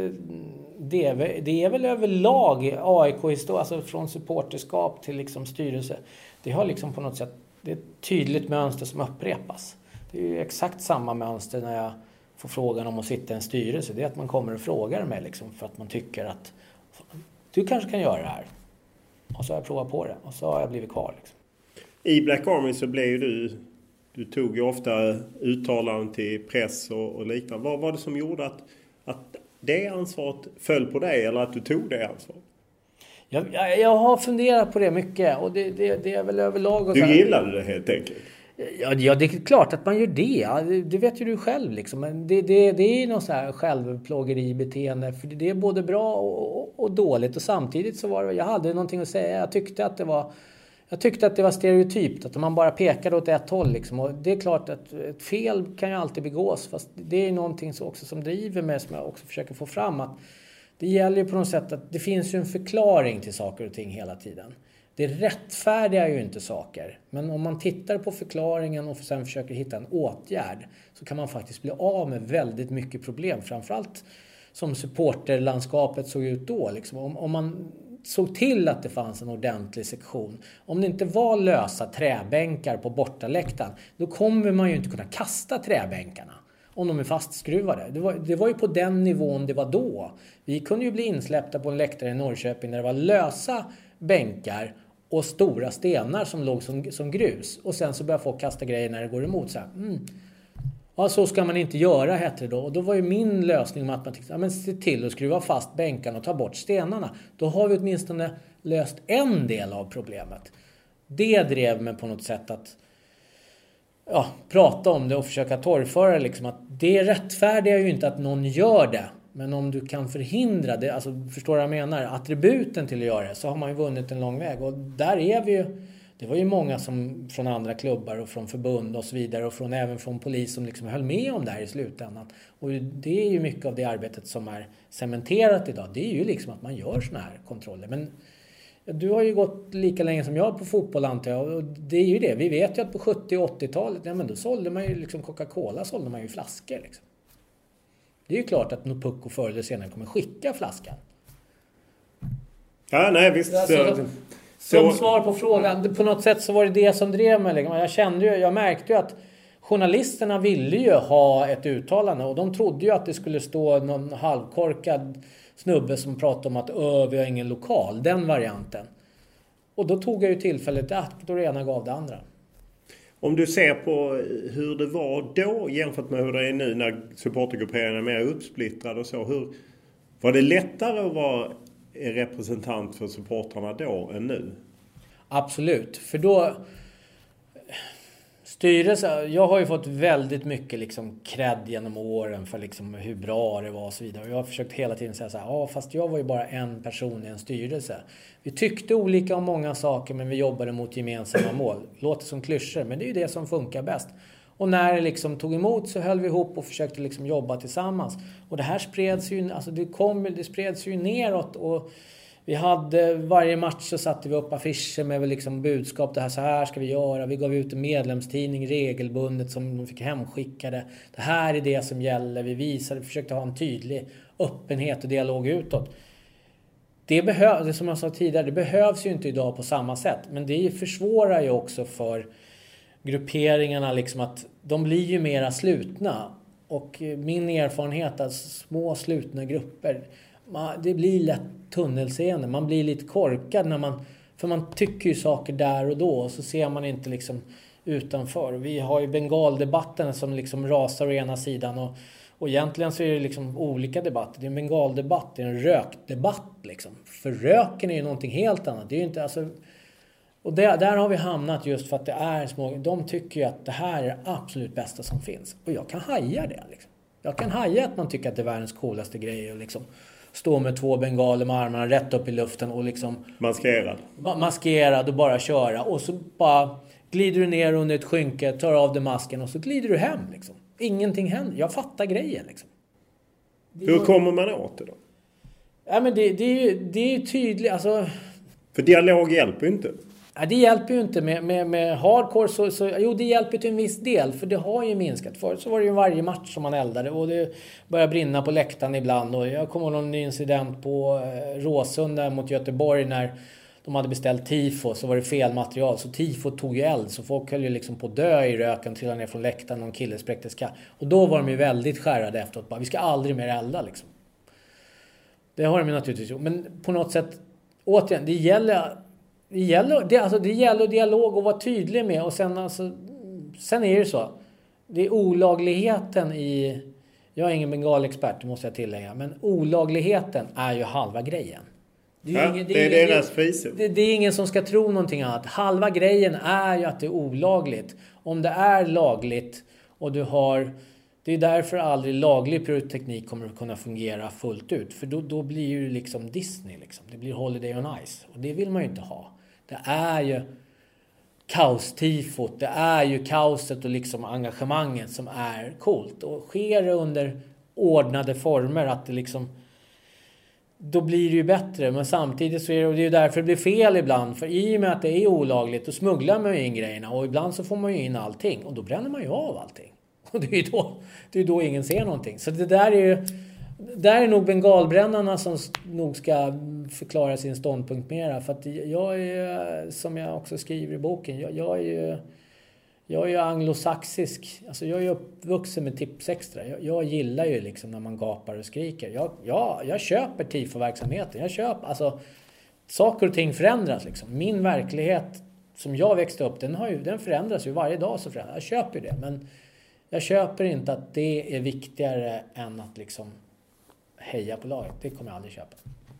S4: är väl överlag AIK-historia, alltså från supporterskap till liksom styrelse. Det har liksom på något sätt, det är ett tydligt mönster som upprepas. Det är ju exakt samma mönster när jag får frågan om att sitta i en styrelse. Det är att man kommer och frågar mig liksom för att man tycker att du kanske kan göra det här. Och så har jag provat på det och så har jag blivit kvar liksom.
S3: I Black Army så blev ju du tog ju ofta uttalanden till press och liknande. Vad var det som gjorde att det ansvaret föll på dig eller att du tog det ansvaret?
S4: Jag har funderat på det mycket och det är väl överlag... Och
S3: du gillade det helt enkelt?
S4: Ja, det är klart att man gör det. Det vet ju du själv liksom. Men det är någon sån här självplågeribeteende. För det är både bra och dåligt. Och samtidigt så var det... Jag hade någonting att säga. Jag tyckte att det var... Jag tyckte att det var stereotypt, att man bara pekade åt ett håll liksom. Och det är klart att ett fel kan ju alltid begås, fast det är någonting också som driver mig, som jag också försöker få fram, att det gäller ju på något sätt att det finns ju en förklaring till saker och ting hela tiden. Det rättfärdigar ju inte saker, men om man tittar på förklaringen och sen försöker hitta en åtgärd, så kan man faktiskt bli av med väldigt mycket problem, framförallt som supporterlandskapet såg ut då liksom. Om man såg till att det fanns en ordentlig sektion. Om det inte var lösa träbänkar på bortaläktaren, då kommer man ju inte kunna kasta träbänkarna om de är fastskruvade. Det var ju på den nivån det var då. Vi kunde ju bli insläppta på en läktare i Norrköping där det var lösa bänkar och stora stenar som låg som grus. Och sen så börjar folk kasta grejer när det går emot. Så här, Ja, så ska man inte göra, hette det då. Och då var ju min lösning med att man tänkte, men se till att skruva fast bänkarna och ta bort stenarna. Då har vi åtminstone löst en del av problemet. Det drev mig på något sätt att prata om det och försöka torgföra liksom, att det rättfärdigar ju inte att någon gör det. Men om du kan förhindra det, alltså förstår vad jag menar, attributen till att göra det, så har man ju vunnit en lång väg. Och där är vi ju, det var ju många som från andra klubbar och från förbund och så vidare och även från polis som liksom höll med om det här i slutändan. Och det är ju mycket av det arbetet som är cementerat idag. Det är ju liksom att man gör såna här kontroller. Men du har ju gått lika länge som jag på fotboll, antar jag. Och det är ju det. Vi vet ju att på 70- och 80-talet, men då sålde man ju liksom Coca-Cola, sålde man ju flaskor liksom. Det är ju klart att Pucko förr eller senare kommer skicka flaskan.
S3: Ja, nej visst.
S4: Alltså, som svar på frågan, på något sätt så var det som drev mig. Jag märkte ju att journalisterna ville ju ha ett uttalande, och de trodde ju att det skulle stå någon halvkorkad snubbe som pratade om att vi har ingen lokal, den varianten. Och då tog jag ju tillfället att det ena gav det andra.
S3: Om du ser på hur det var då jämfört med hur det är nu när supportergrupperingen är mer uppsplittrad och så, var det lättare att vara representant för supportrarna då än nu? Absolut, för då styrelse, jag har ju fått väldigt mycket liksom cred genom åren för liksom hur bra det var och så vidare. Och jag har försökt hela tiden säga så här, fast jag var ju bara en person i en styrelse. Vi tyckte olika om många saker, men vi jobbade mot gemensamma mål. Låter som klyschor, men det är ju det som funkar bäst. Och när det liksom tog emot så höll vi ihop och försökte liksom jobba tillsammans. Och det här spreds ju, alltså det spreds ju neråt, och vi hade varje match så satte vi upp affischer med liksom budskap, det här, så här ska vi göra. Vi gav ut en medlemstidning regelbundet som de fick hemskickade. Det här är det som gäller. Vi försökte ha en tydlig öppenhet och dialog utåt. Det som jag sa tidigare, det behövs ju inte idag på samma sätt. Men det försvårar ju också för grupperingarna liksom, att de blir ju mera slutna. Och min erfarenhet av små slutna grupper, det blir lätt tunnelseende. Man blir lite korkad för man tycker ju saker där och då, och så ser man inte liksom utanför. Vi har ju bengaldebatten som liksom rasar å ena sidan, och egentligen så är det liksom olika debatter. Det är en bengaldebatt, det är en rökdebatt liksom. För röken är ju någonting helt annat. Det är ju inte, alltså, och där har vi hamnat just för att det är små. De tycker ju att det här är det absolut bästa som finns. Och jag kan haja det liksom. Jag kan haja att man tycker att det är världens coolaste grej och liksom stå med 2 bengaler med armarna rätt upp i luften och liksom maskerad och bara köra, och så bara glider du ner under ett skynke, tar av dig masken och så glider du hem liksom. Ingenting händer. Jag fattar grejen liksom. Hur kommer man åt det då?
S4: Ja, men det är ju tydligt alltså.
S3: För dialog hjälper ju inte.
S4: Ja, det hjälper ju inte med hardcore så jo, det hjälper till en viss del, för det har ju minskat. Förut så var det ju varje match som man eldade, och det började brinna på läktaren ibland. Och jag kommer ihåg någon incident på Råsunda mot Göteborg när de hade beställt tifo, så var det fel material, så tifo tog ju eld, så folk höll ju liksom på att dö i röken, trillade ner från läktaren, någon kille spräckte skatt. Och då var de ju väldigt skärrade efteråt, bara, vi ska aldrig mer elda liksom. Det har de ju naturligtvis gjort, men på något sätt återigen, det gäller dialog och vara tydlig med, och sen är det så. Det är olagligheten i, jag är ingen bengalexpert, det måste jag tillägga, men olagligheten är ju halva grejen. Det är ingen som ska tro någonting annat. Halva grejen är ju att det är olagligt. Om det är lagligt och du har, det är därför aldrig laglig pyroteknik kommer att kunna fungera fullt ut. För då blir ju liksom Disney liksom. Det blir Holiday on Ice. Och det vill man ju inte ha. Det är ju kaostifot. Det är ju kaoset och liksom engagemanget som är coolt. Och sker det under ordnade former att det liksom... Då blir det ju bättre. Men samtidigt så är det ju därför det blir fel ibland. För i och med att det är olagligt då smugglar man ju in grejerna. Och ibland så får man ju in allting. Och då bränner man ju av allting. Och det är ju då ingen ser någonting. Så det där är ju... Där är nog bengalbrännarna som nog ska förklara sin ståndpunkt mera. För att jag är, som jag också skriver i boken, jag är ju anglosaxisk. Alltså jag är uppvuxen med Tips Extra. Jag gillar ju liksom när man gapar och skriker. Jag köper tifo-verksamheten. Alltså saker och ting förändras liksom. Min verklighet som jag växte upp, den förändras ju varje dag så förändras. Jag köper ju det, men jag köper inte att det är viktigare än att liksom heja på laget. Det kommer jag aldrig köpa.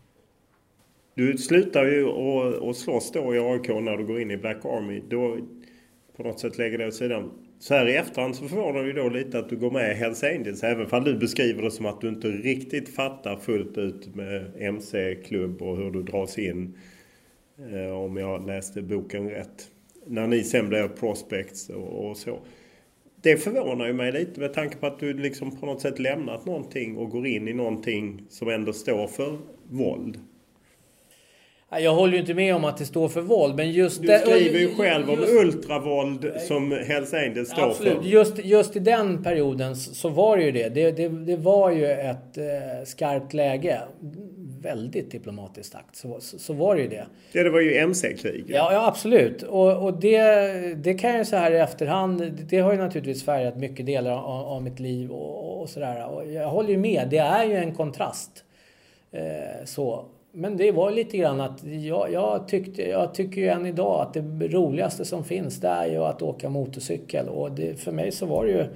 S3: Du slutar ju och slåss då i AIK när du går in i Black Army. Då på något sätt lägger det åt sidan. Så här i efterhand så förvånar du då lite att du går med i Hells Angels. Även fall du beskriver det som att du inte riktigt fattar fullt ut med MC-klubb och hur du dras in. Om jag läste boken rätt. När ni sen blev prospects och så. Det förvånar ju mig lite med tanke på att du liksom på något sätt lämnat någonting och går in i någonting som ändå står för våld.
S4: Jag håller ju inte med om att det står för våld, men just...
S3: Du skriver ju själv om ultravåld som Hells Angels står
S4: absolut.
S3: för.
S4: Just i den perioden så var det ju det. Det var ju ett skarpt läge. Väldigt diplomatiskt sagt. Så var det ju det.
S3: Ja, det var ju MC-krig.
S4: Ja, absolut. Och det kan jag så här i efterhand... Det har ju naturligtvis färgat mycket delar av mitt liv och sådär. Och jag håller ju med. Det är ju en kontrast. Så... Men det var lite grann att jag tycker ju än idag att det roligaste som finns det är ju att åka motorcykel. Och för mig så var det ju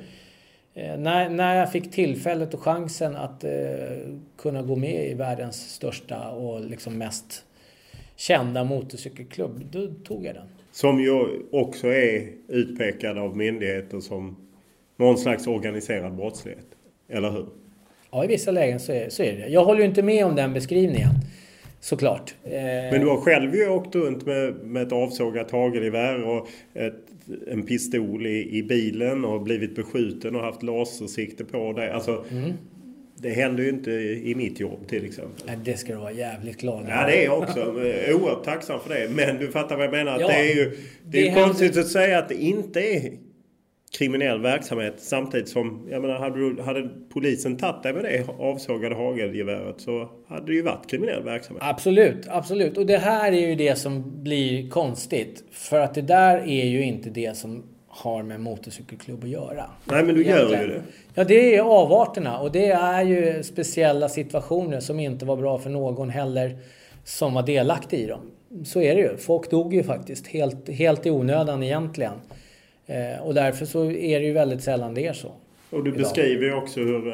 S4: när jag fick tillfället och chansen att kunna gå med i världens största och liksom mest kända motorcykelklubb, då tog jag den.
S3: Som ju också är utpekad av myndigheter som någon slags organiserad brottslighet, eller hur?
S4: Ja, i vissa lägen så är det. Jag håller ju inte med om den beskrivningen. Såklart.
S3: Men du har själv ju åkt runt med ett avsågat hagelgevär och en pistol i bilen och blivit beskjuten och haft lasersikte på dig. Alltså, det händer ju inte i mitt jobb till exempel.
S4: Nej, det ska du vara jävligt glad över.
S3: Ja, det är jag också. Oerhört tacksam för det. Men du fattar vad jag menar.
S4: Ja,
S3: det är konstigt att säga att det inte är kriminell verksamhet samtidigt som, jag menar, hade polisen tagit dig med det avsågade hagelgeväret så hade det ju varit kriminell verksamhet.
S4: Absolut. Och det här är ju det som blir konstigt. För att det där är ju inte det som har med motorcykelklubb att göra.
S3: Nej, men du gör ju det.
S4: Ja, det är avarterna. Och det är ju speciella situationer som inte var bra för någon heller som var delaktig i dem. Så är det ju. Folk dog ju faktiskt helt i onödan egentligen. Och därför så är det ju väldigt sällan det är så.
S3: Och du beskriver ju också hur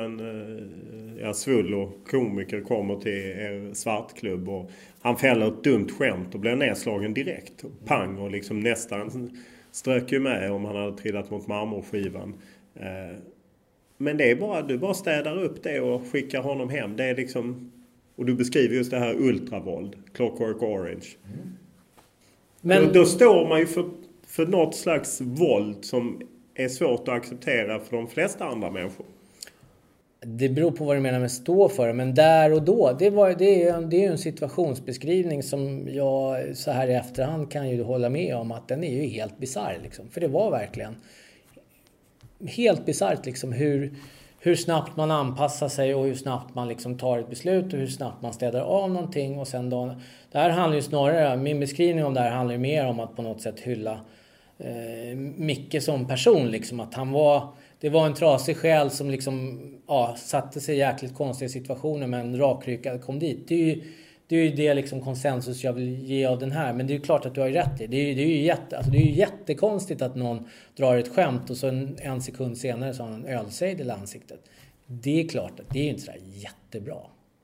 S3: en Svullo-komiker kommer till er svartklubb och han fäller ett dumt skämt och blir nedslagen direkt. Pang, och liksom nästan strök ju med om han hade trillat mot marmorskivan. Men det är bara, du bara städar upp det och skickar honom hem. Det är liksom, och du beskriver just det här ultravåld, Clockwork Orange. Men då står man ju för något slags våld som är svårt att acceptera för de flesta andra människor.
S4: Det beror på vad du menar med stå för. Men där och då, det är ju en situationsbeskrivning som jag så här i efterhand kan ju hålla med om att den är ju helt bizarr. Liksom. För det var verkligen helt bizarrt liksom, hur snabbt man anpassar sig och hur snabbt man liksom tar ett beslut och hur snabbt man städar av någonting. Och sen då, det här handlar ju snarare, min beskrivning om det här handlar ju mer om att på något sätt hylla Micke som person. Liksom, att det var en trasig själ som liksom, satte sig i jäkligt konstiga situationer men en rakryckad kom dit. Det är ju det liksom konsensus jag vill ge av den här. Men det är ju klart att du har ju rätt i. Det är ju jättekonstigt att någon drar ett skämt och så en sekund senare så har han en ölsejdel i ansiktet. Det är klart att det är ju inte så jättebra.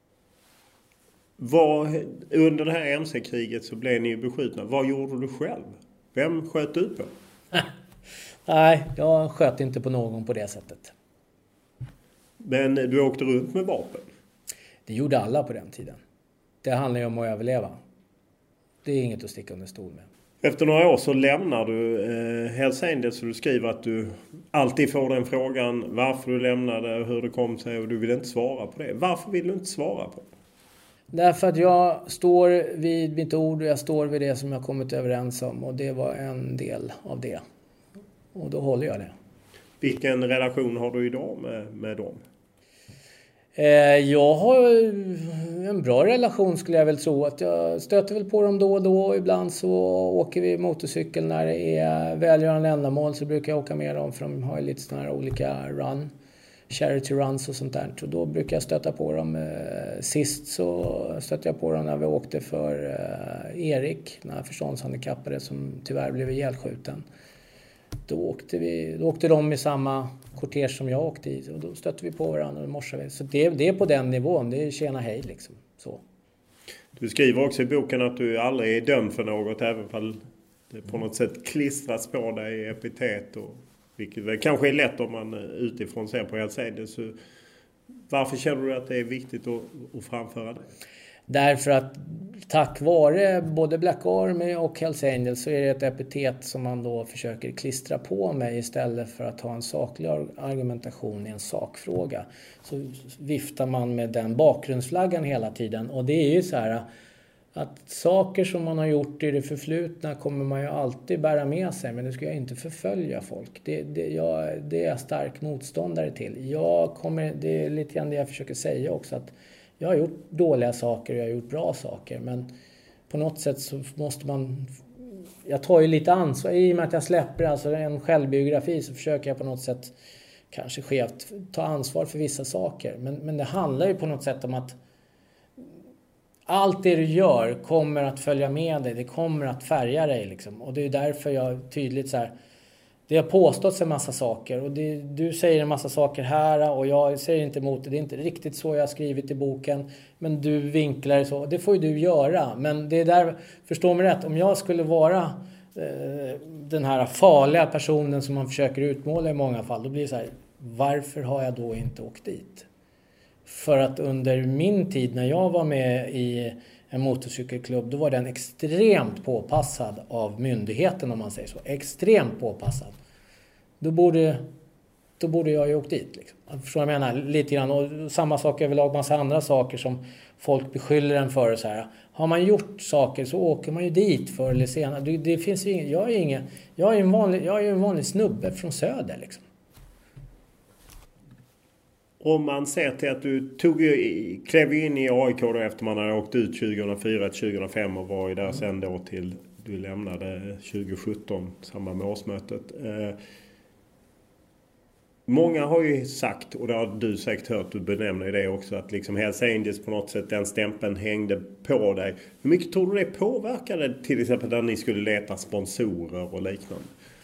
S3: Under det här MC-kriget så blev ni ju beskjutna. Vad gjorde du själv? Vem sköt du på?
S4: Nej, jag sköt inte på någon på det sättet.
S3: Men du åkte runt med vapen?
S4: Det gjorde alla på den tiden. Det handlar ju om att överleva. Det är inget att sticka under stol med.
S3: Efter några år så lämnar du Hells Angels, så du skriver att du alltid får den frågan varför du lämnade, hur det kom sig, och du vill inte svara på det. Varför vill du inte svara på det?
S4: Därför att jag står vid mitt ord och jag står vid det som jag kommit överens om, och det var en del av det. Och då håller jag det.
S3: Vilken relation har du idag med dem?
S4: Jag har en bra relation, skulle jag väl tro. Att jag stöter väl på dem då och då. Ibland så åker vi motorcykel när det är välgörande ändamål, så brukar jag åka med dem, för de har ju lite sådana här olika charity runs och sånt där. Så då brukar jag stöta på dem. Sist så stötte jag på dem när vi åkte för Erik, den här förståndshandikappade som tyvärr blev ihjälskjuten. Då åkte de i samma kortege som jag åkte i, och då stötte vi på varandra och morsade vi. Så det är på den nivån, det är tjena hej liksom. Så.
S3: Du skriver också i boken att du aldrig är dömd för något, även om det på något sätt klistras på dig i epitet, och vilket väl kanske är lätt om man utifrån ser på Hells Angels. Så varför känner du att det är viktigt att framföra det?
S4: Därför att tack vare både Black Army och Hells Angels så är det ett epitet som man då försöker klistra på mig, istället för att ha en saklig argumentation i en sakfråga. Så viftar man med den bakgrundsflaggan hela tiden, och det är ju så här att saker som man har gjort i det förflutna kommer man ju alltid bära med sig, men det ska jag inte förfölja folk. Det är jag stark motståndare till. Det är lite grann det jag försöker säga också, att jag har gjort dåliga saker och jag har gjort bra saker, men på något sätt så måste man... Jag tar ju lite ansvar, i och med att jag släpper alltså en självbiografi, så försöker jag på något sätt, kanske skevt, ta ansvar för vissa saker. Men det handlar ju på något sätt om att allt det du gör kommer att följa med dig, det kommer att färga dig liksom. Och det är därför jag tydligt så här... Det har påståtts en massa saker, och du säger en massa saker här och jag säger inte emot det. Det är inte riktigt så jag har skrivit i boken, men du vinklar så. Det får ju du göra, men det är där, förstå mig rätt, om jag skulle vara den här farliga personen som man försöker utmåla i många fall, då blir det så här, varför har jag då inte åkt dit? För att under min tid när jag var med i en motorcykelklubb, då var den extremt påpassad av myndigheten, om man säger så. Extremt påpassad. Då borde jag ju åkt dit. Liksom. Förstår jag menar? Lite grann. Och samma sak överlag, massa andra saker som folk beskyller en för. Så här. Har man gjort saker så åker man ju dit förr eller senare. Det finns ju jag är ju en vanlig snubbe från söder liksom.
S3: Om man ser till att du klev in i AIK då efter man hade åkt ut 2004-2005 och var ju där sen då till du lämnade 2017, samma med årsmötet. Många har ju sagt, och det har du säkert hört, du benämner det också, att liksom Hells Angels på något sätt, den stämpeln hängde på dig. Hur mycket tror du det påverkade till exempel när ni skulle leta sponsorer och liknande?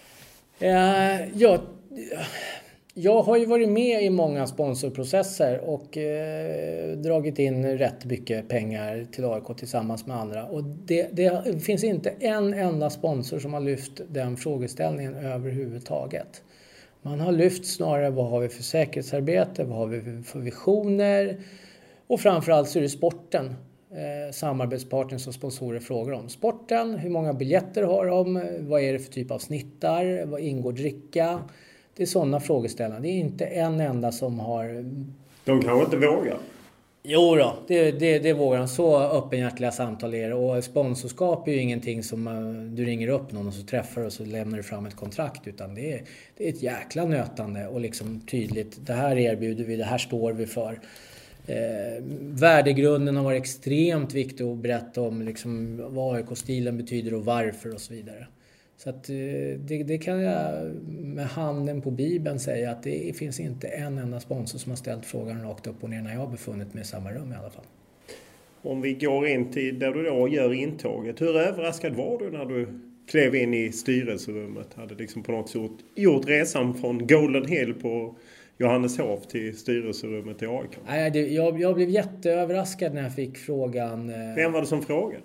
S4: Jag har ju varit med i många sponsorprocesser och dragit in rätt mycket pengar till AIK tillsammans med andra. Och det finns inte en enda sponsor som har lyft den frågeställningen överhuvudtaget. Man har lyft snarare, vad har vi för säkerhetsarbete, vad har vi för visioner, och framförallt så är det sporten. Samarbetspartnern som sponsorer frågar om. Sporten, hur många biljetter har de, vad är det för typ av snittar, vad ingår dricka. Det är sådana frågeställningar. Det är inte en enda som har...
S3: De kanske inte vågar.
S4: Jo då, det vågar de. Så öppenhjärtliga samtal är det. Och sponsorskap är ju ingenting som du ringer upp någon och så träffar och så lämnar du fram ett kontrakt. Utan det är ett jäkla nötande och liksom tydligt. Det här erbjuder vi, det här står vi för. Värdegrunden har varit extremt viktig att berätta om liksom, vad AIK-stilen betyder och varför och så vidare. Så att det kan jag med handen på Bibeln säga att det finns inte en enda sponsor som har ställt frågan rakt upp och ner när jag har befunnit mig i samma rum i alla fall.
S3: Om vi går in till där du då gör intåget, hur överraskad var du när du klev in i styrelserummet? Hade liksom på något sätt gjort resan från Golden Hill på Johanneshov till styrelserummet i AIK?
S4: Nej, jag blev jätteöverraskad när jag fick frågan.
S3: Vem var det som frågade?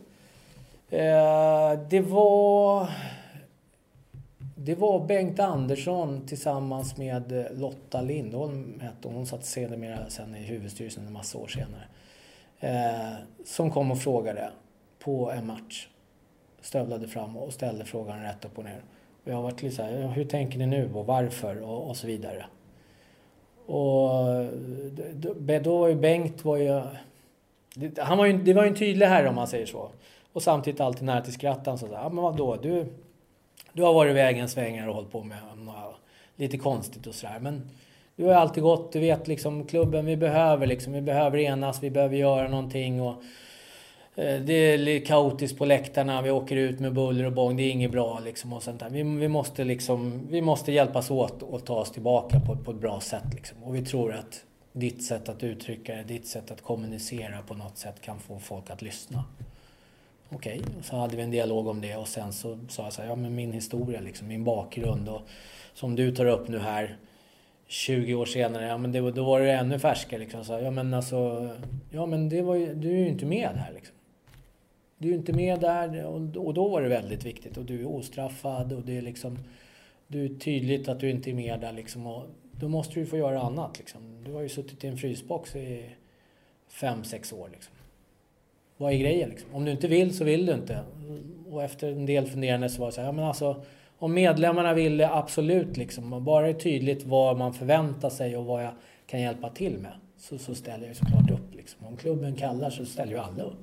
S4: Det var Bengt Andersson tillsammans med Lotta Lindholm, hon satt sedermera sen i huvudstyrelsen en massa år senare, som kom och frågade på en match. stövlade fram och ställde frågan rätt upp och ner. Och jag har varit lite så här, hur tänker ni nu och varför och så vidare. Och då var ju Bengt det var ju en tydlig herre om man säger så. Och samtidigt alltid nära till skrattan så men vadå, du har varit vägens svängar och hållit på med lite konstigt och sådär. Men du har alltid gått, du vet liksom klubben vi behöver enas, vi behöver göra någonting och det är kaotiskt på läktarna, vi åker ut med buller och bång, det är inget bra liksom och sånt där. Vi måste hjälpas åt och ta oss tillbaka på ett bra sätt liksom. Och vi tror att ditt sätt att uttrycka det, ditt sätt att kommunicera på något sätt kan få folk att lyssna. Okej, så hade vi en dialog om det och sen så sa jag så här, men min historia liksom, min bakgrund och som du tar upp nu här 20 år senare, men då var det ännu färskare liksom. Så, men det var ju, du är ju inte med här liksom. Du är inte med där och då var det väldigt viktigt och du är ostraffad och det är liksom, du är tydligt att du inte är med där liksom och då måste du få göra annat liksom. Du har ju suttit i en frysbox i 5-6 år liksom. Vad är grejen liksom? Om du inte vill så vill du inte. Och efter en del funderande så var det så här, om medlemmarna vill absolut liksom, bara är tydligt vad man förväntar sig och vad jag kan hjälpa till med, så ställer jag såklart upp liksom. Om klubben kallar så ställer ju alla upp.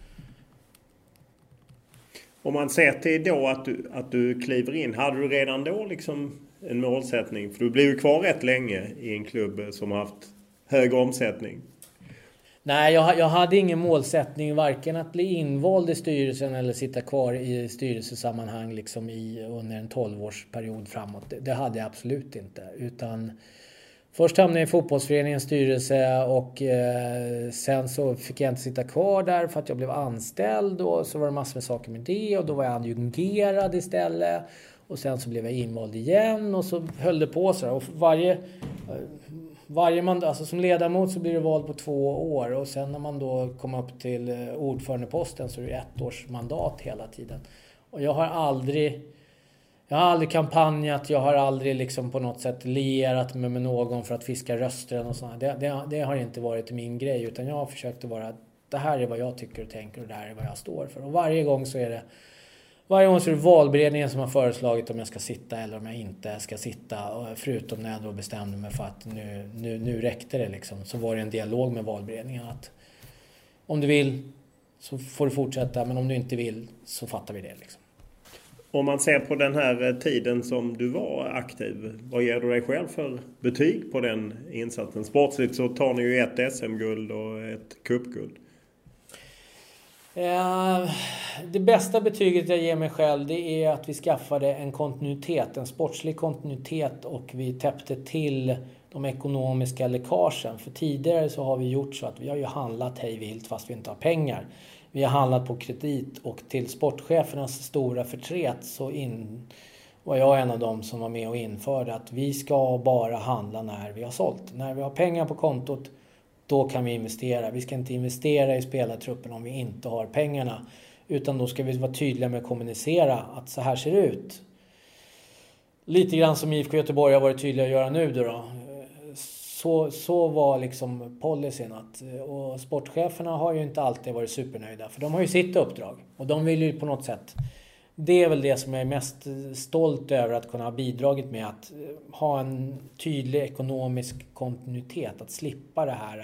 S3: Om man ser till då att du kliver in, hade du redan då liksom en målsättning? För du blev ju kvar rätt länge i en klubb som har haft hög omsättning.
S4: Nej, jag hade ingen målsättning varken att bli invald i styrelsen eller sitta kvar i styrelsesammanhang liksom under en 12-årsperiod framåt. Det hade jag absolut inte. Utan först hamnade jag i fotbollsföreningens styrelse och sen så fick jag inte sitta kvar där för att jag blev anställd och så var det massor med saker med det och då var jag adjungerad istället. Och sen så blev jag invald igen och så höll det på så där. Och varje man, alltså som ledamot så blir det vald på 2 år och sen när man då kommer upp till ordförandeposten så är det 1 års mandat hela tiden. Och jag har aldrig kampanjat, jag har aldrig liksom på något sätt lierat mig med någon för att fiska röster och sånt. Det har inte varit min grej utan jag har försökt att vara, det här är vad jag tycker och tänker och det här är vad jag står för. Och varje gång så är det valberedningen som har föreslagit om jag ska sitta eller om jag inte ska sitta. Förutom när jag då bestämde mig för att nu räckte det liksom. Så var det en dialog med valberedningen att om du vill så får du fortsätta men om du inte vill så fattar vi det liksom.
S3: Om man ser på den här tiden som du var aktiv, vad ger du dig själv för betyg på den insatsen? Sportsligt så tar ni ju ett SM-guld och ett cupguld.
S4: Det bästa betyget jag ger mig själv det är att vi skaffade en kontinuitet, en sportslig kontinuitet och vi täppte till de ekonomiska läckagen. För tidigare så har vi gjort så att vi har ju handlat hejvilt fast vi inte har pengar. Vi har handlat på kredit och till sportchefernas stora förtret så var jag en av dem som var med och införde att vi ska bara handla när vi har sålt. När vi har pengar på kontot då kan vi investera. Vi ska inte investera i spelartruppen om vi inte har pengarna. Utan då ska vi vara tydliga med att kommunicera att så här ser det ut. Lite grann som IFK Göteborg har varit tydliga att göra nu då. Så var liksom policyn och sportcheferna har ju inte alltid varit supernöjda. För de har ju sitt uppdrag. Och de vill ju på något sätt. Det är väl det som jag är mest stolt över att kunna ha bidragit med. Att ha en tydlig ekonomisk kontinuitet. Att slippa det här.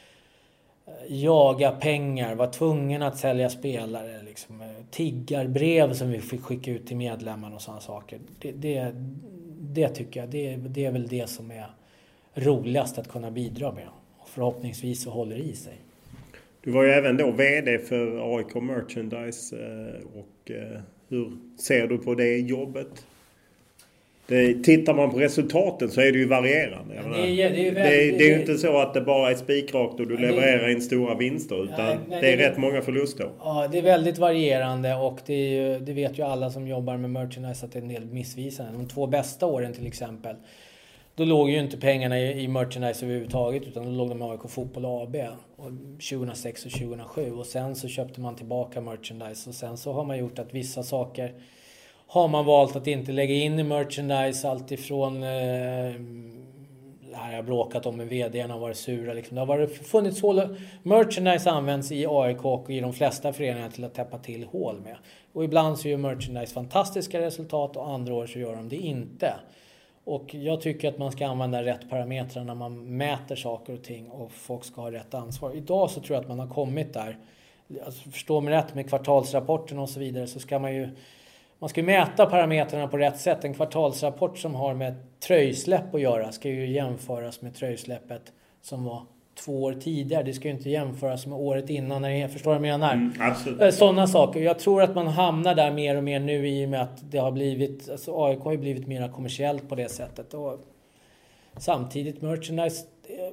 S4: Jaga pengar. Vara tvungen att sälja spelare. Liksom, tiggarbrev som vi fick skicka ut till medlemmarna och sådana saker. Det tycker jag. Det är väl det som är roligast att kunna bidra med. Och förhoppningsvis så håller i sig. Du
S3: var ju även då vd för AIK Merchandise. Och hur ser du på det jobbet? Tittar man på resultaten så är det ju varierande. Det är ju inte så att det bara är spikrakt och du levererar in stora vinster. Utan det är rätt många förluster. Ja,
S4: det är väldigt varierande och det vet ju alla som jobbar med merchandise att det är en del missvisande. De 2 bästa åren till exempel. Då låg ju inte pengarna i merchandise överhuvudtaget utan då låg de i AIK Fotboll AB 2006 och 2007 och sen så köpte man tillbaka merchandise och sen så har man gjort att vissa saker har man valt att inte lägga in i merchandise allt ifrån här har bråkat om med vdn och varit sura. Liksom. Det har funnits hål. Merchandise används i AIK och i de flesta föreningar till att täppa till hål med. Och ibland så gör merchandise fantastiska resultat och andra år så gör de det inte. Och jag tycker att man ska använda rätt parametrar när man mäter saker och ting och folk ska ha rätt ansvar. Idag så tror jag att man har kommit där. Alltså, förstår mig rätt med kvartalsrapporten och så vidare, så ska man ska mäta parametrarna på rätt sätt. En kvartalsrapport som har med tröjsläpp att göra ska ju jämföras med tröjsläppet som var 2 år tidigare. Det ska ju inte jämföras med året innan. Förstår du vad jag menar? Sådana saker. Jag tror att man hamnar där mer och mer nu i och med att det har blivit, alltså AIK har ju blivit mer kommersiellt på det sättet. Och samtidigt merchandise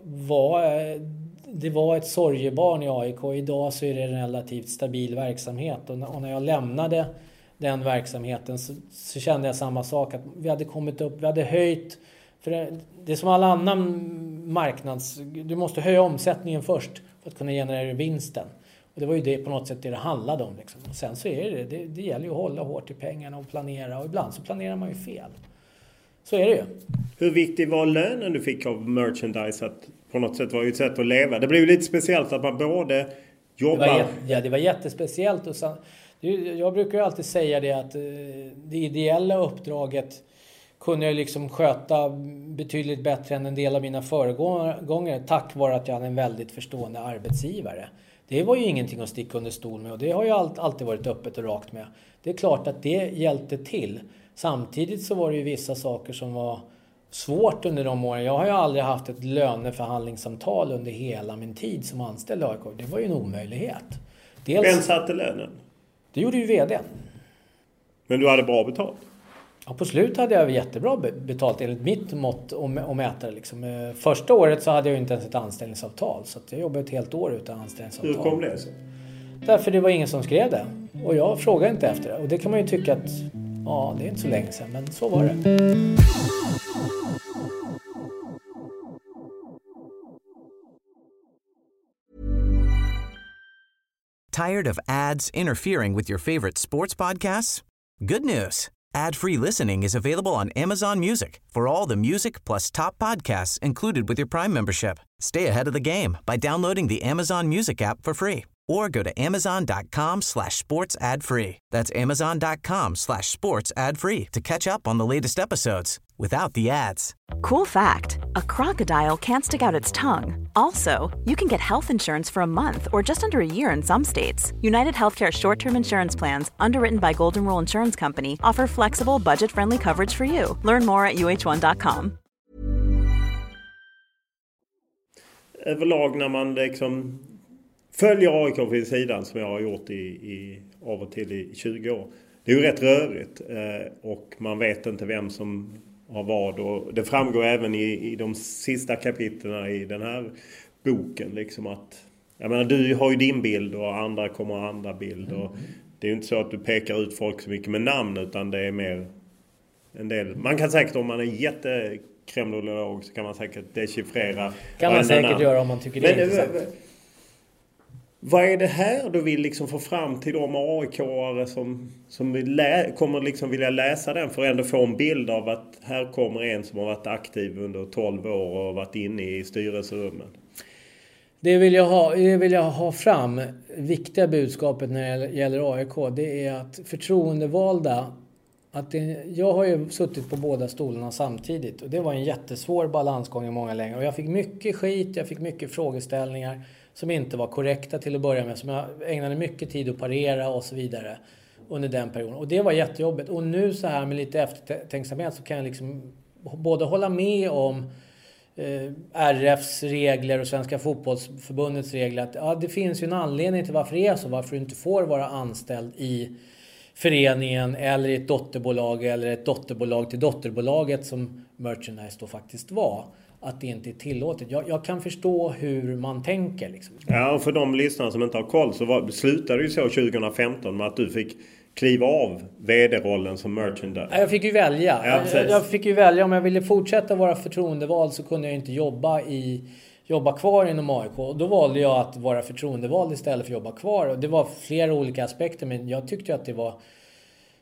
S4: det var ett sorgebarn i AIK. Idag så är det en relativt stabil verksamhet. Och när jag lämnade den verksamheten så kände jag samma sak. Att vi hade kommit upp, vi hade höjt. För det är som alla annan du måste höja omsättningen först för att kunna generera vinsten. Och det var ju det på något sätt det handlade om. Liksom. Och sen så är det gäller ju att hålla hårt i pengarna och planera. Och ibland så planerar man ju fel. Så är det ju.
S3: Hur viktig var lönen du fick av merchandise? Att på något sätt var ju ett sätt att leva. Det blev ju lite speciellt att man både jobbar...
S4: Det var jättespeciellt. Och sen, jag brukar ju alltid säga det att det ideella uppdraget kunde jag liksom sköta betydligt bättre än en del av mina föregångare tack vare att jag hade en väldigt förstående arbetsgivare. Det var ju ingenting att sticka under stol med och det har jag alltid varit öppet och rakt med. Det är klart att det hjälpte till. Samtidigt så var det ju vissa saker som var svårt under de åren. Jag har ju aldrig haft ett löneförhandlingssamtal under hela min tid som anställd i AIK. Det var ju en omöjlighet.
S3: Vem satte lönen?
S4: Det gjorde ju vdn.
S3: Men du hade bra betalt?
S4: Ja, på slut hade jag jättebra betalt enligt mitt mått och mätare. Liksom. Första året så hade jag inte ens ett anställningsavtal. Så att jag jobbade ett helt år utan anställningsavtal.
S3: Hur kom det så?
S4: Därför det var ingen som skrev det. Och jag frågade inte efter det. Och det kan man ju tycka att ja, det är inte så länge sedan. Men så var det.
S5: Tired of ads interfering with your favorite sports podcasts? Good news. Ad-free listening is available on Amazon Music for all the music plus top podcasts included with your Prime membership. Stay ahead of the game by downloading the Amazon Music app for free or go to amazon.com/sports ad free. That's amazon.com/sports ad free to catch up on the latest episodes without the ads.
S2: Cool fact, a crocodile can't stick out its tongue. Also, you can get health insurance for a month or just under a year in some states. United Healthcare short-term insurance plans, underwritten by Golden Rule Insurance Company, offer flexible, budget-friendly coverage for you. Learn more at uh1.com.
S3: Överlag när man liksom följer AIK vid sidan som jag har gjort av och till i 20 år. Det är ju rätt rörigt och man vet inte vem som har vad. Och det framgår även i de sista kapitlerna i den här boken. Liksom att, jag menar, du har ju din bild och andra kommer ha andra bild. Och det är ju inte så att du pekar ut folk så mycket med namn utan det är mer en del. Man kan säkert, om man är jättekremlolog så kan man säkert dechiffrera.
S4: Kan man säkert göra om man tycker det är intressant.
S3: Vad är det här du vill liksom få fram till de AIK-are som kommer liksom vilja läsa den för att ändå få en bild av att här kommer en som har varit aktiv under 12 år och varit inne i styrelserummen?
S4: Det vill jag ha fram. Viktiga budskapet när det gäller AIK, det är att förtroendevalda, jag har ju suttit på båda stolarna samtidigt och det var en jättesvår balansgång i många lägen och jag fick mycket skit, jag fick mycket frågeställningar som inte var korrekta till att börja med, som jag ägnade mycket tid att parera och så vidare under den perioden. Och det var jättejobbigt. Och nu så här med lite eftertänksamhet så kan jag liksom både hålla med om RFs regler och Svenska fotbollsförbundets regler. Att ja, det finns ju en anledning till varför det är så. Varför du inte får vara anställd i föreningen eller i ett dotterbolag eller ett dotterbolag till dotterbolaget som Merchandise då faktiskt var. Att det inte är tillåtet. Jag kan förstå hur man tänker. Liksom.
S3: Ja, och för de lyssnare som inte har koll så slutade det ju så 2015 med att du fick kliva av vd-rollen som merchandise.
S4: Jag fick ju välja.
S3: Ja,
S4: jag fick ju välja. Om jag ville fortsätta vara förtroendevald så kunde jag inte jobba kvar inom AIK. Och då valde jag att vara förtroendevald istället för att jobba kvar. Och det var flera olika aspekter, men jag tyckte att det var...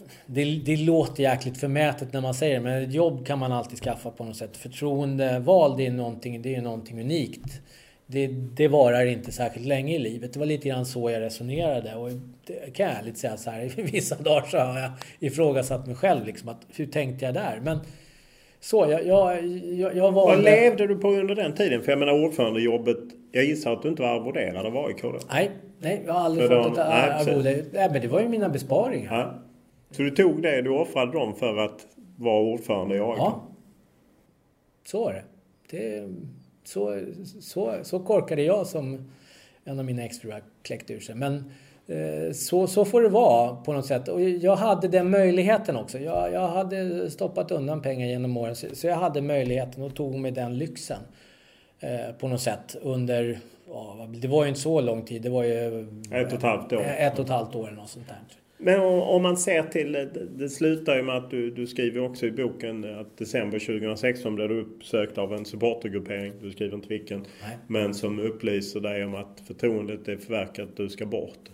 S4: det låter jäkligt förmätet när man säger det, men ett jobb kan man alltid skaffa på något sätt. Förtroendeval, det är någonting unikt. Det varar inte särskilt länge i livet. Det var lite grann så jag resonerade, och det kan jag ärligt säga så här, vissa dagar så har jag ifrågasatt mig själv liksom, att hur tänkte jag där? Men så, jag var...
S3: Vad levde du på under den tiden? För jag menar, ordförandejobbet, jag gissar att du inte var arvoderad av AIK då?
S4: Nej, jag har aldrig fått ett arvode. Nej, men det var ju mina besparingar.
S3: Ja. Så du tog det, du offrade dem för att vara ordförande i AIK? Ja,
S4: så är det. Så korkade jag som en av mina extra kläckte ur sig. Men så får det vara på något sätt. Och jag hade den möjligheten också. Jag hade stoppat undan pengar genom åren. Så jag hade möjligheten och tog med den lyxen på något sätt under... det var ju inte så lång tid. Det var ju
S3: 1,5 år.
S4: 1,5 år eller något sånt där.
S3: Men om man ser till, det slutar ju med att du skriver också i boken att december 2016 blev du uppsökt av en supportergruppering, du skriver inte vilken, men som upplyser dig om att förtroendet är förverkat, du ska bort.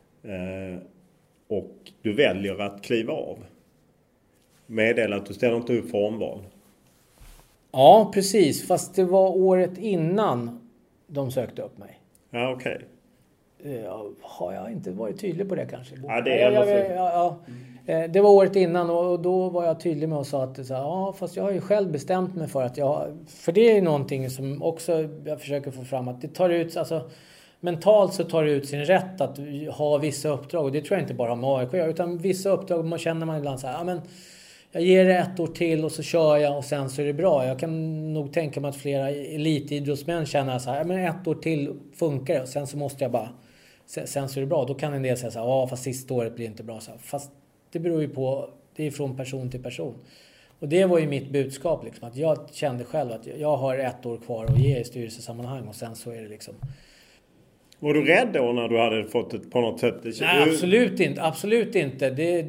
S3: Och du väljer att kliva av. Meddela att du ställer inte upp för omval.
S4: Ja, precis. Fast det var året innan de sökte upp mig.
S3: Ja, okej.
S4: Har jag inte varit tydlig på det kanske?
S3: Ja, det är
S4: det var året innan, och då var jag tydlig med och sa att fast jag har ju själv bestämt mig för att för det är någonting som också jag försöker få fram, att det tar ut, alltså mentalt så tar det ut sin rätt att ha vissa uppdrag, och det tror jag inte bara har med AIK, utan vissa uppdrag känner man ibland så här, men jag ger det 1 år till och så kör jag och sen så är det bra. Jag kan nog tänka mig att flera elitidrottsmän känner så här, men 1 år till funkar det och sen så måste jag bara, sen så är det bra. Då kan en del säga så här, fast sista året blir inte bra. Så här, fast det beror ju på, det är från person till person. Och det var ju mitt budskap liksom, att jag kände själv att jag har 1 år kvar att ge i styrelsesammanhang, och sen så är det liksom... Var du rädd då när du hade fått ett på något sätt? Nej, absolut inte.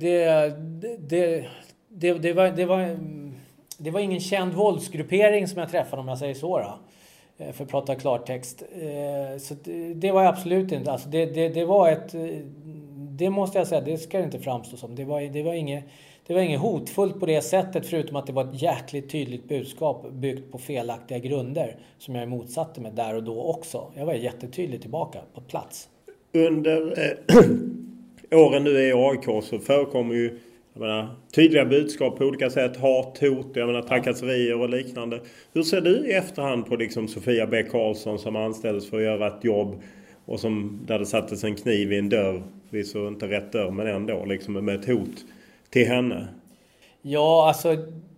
S4: Det var ingen känd våldsgruppering som jag träffade, om jag säger så då. För att prata klartext. Så det var absolut inte. Alltså det var ett... Det måste jag säga, det ska inte framstå som. Det var inget hotfullt på det sättet, förutom att det var ett jäkligt tydligt budskap byggt på felaktiga grunder som jag motsatte mig där och då också. Jag var jättetydlig tillbaka på plats.
S3: Under åren nu i AIK så förekommer ju tydliga budskap på olika sätt, hat, hot, trakasserier och liknande. Hur ser du i efterhand på liksom Sofia B. Karlsson som anställdes för att göra ett jobb och där det sattes en kniv i en dörr, så inte rätt dörr men ändå liksom med ett hot till henne?
S4: Ja, alltså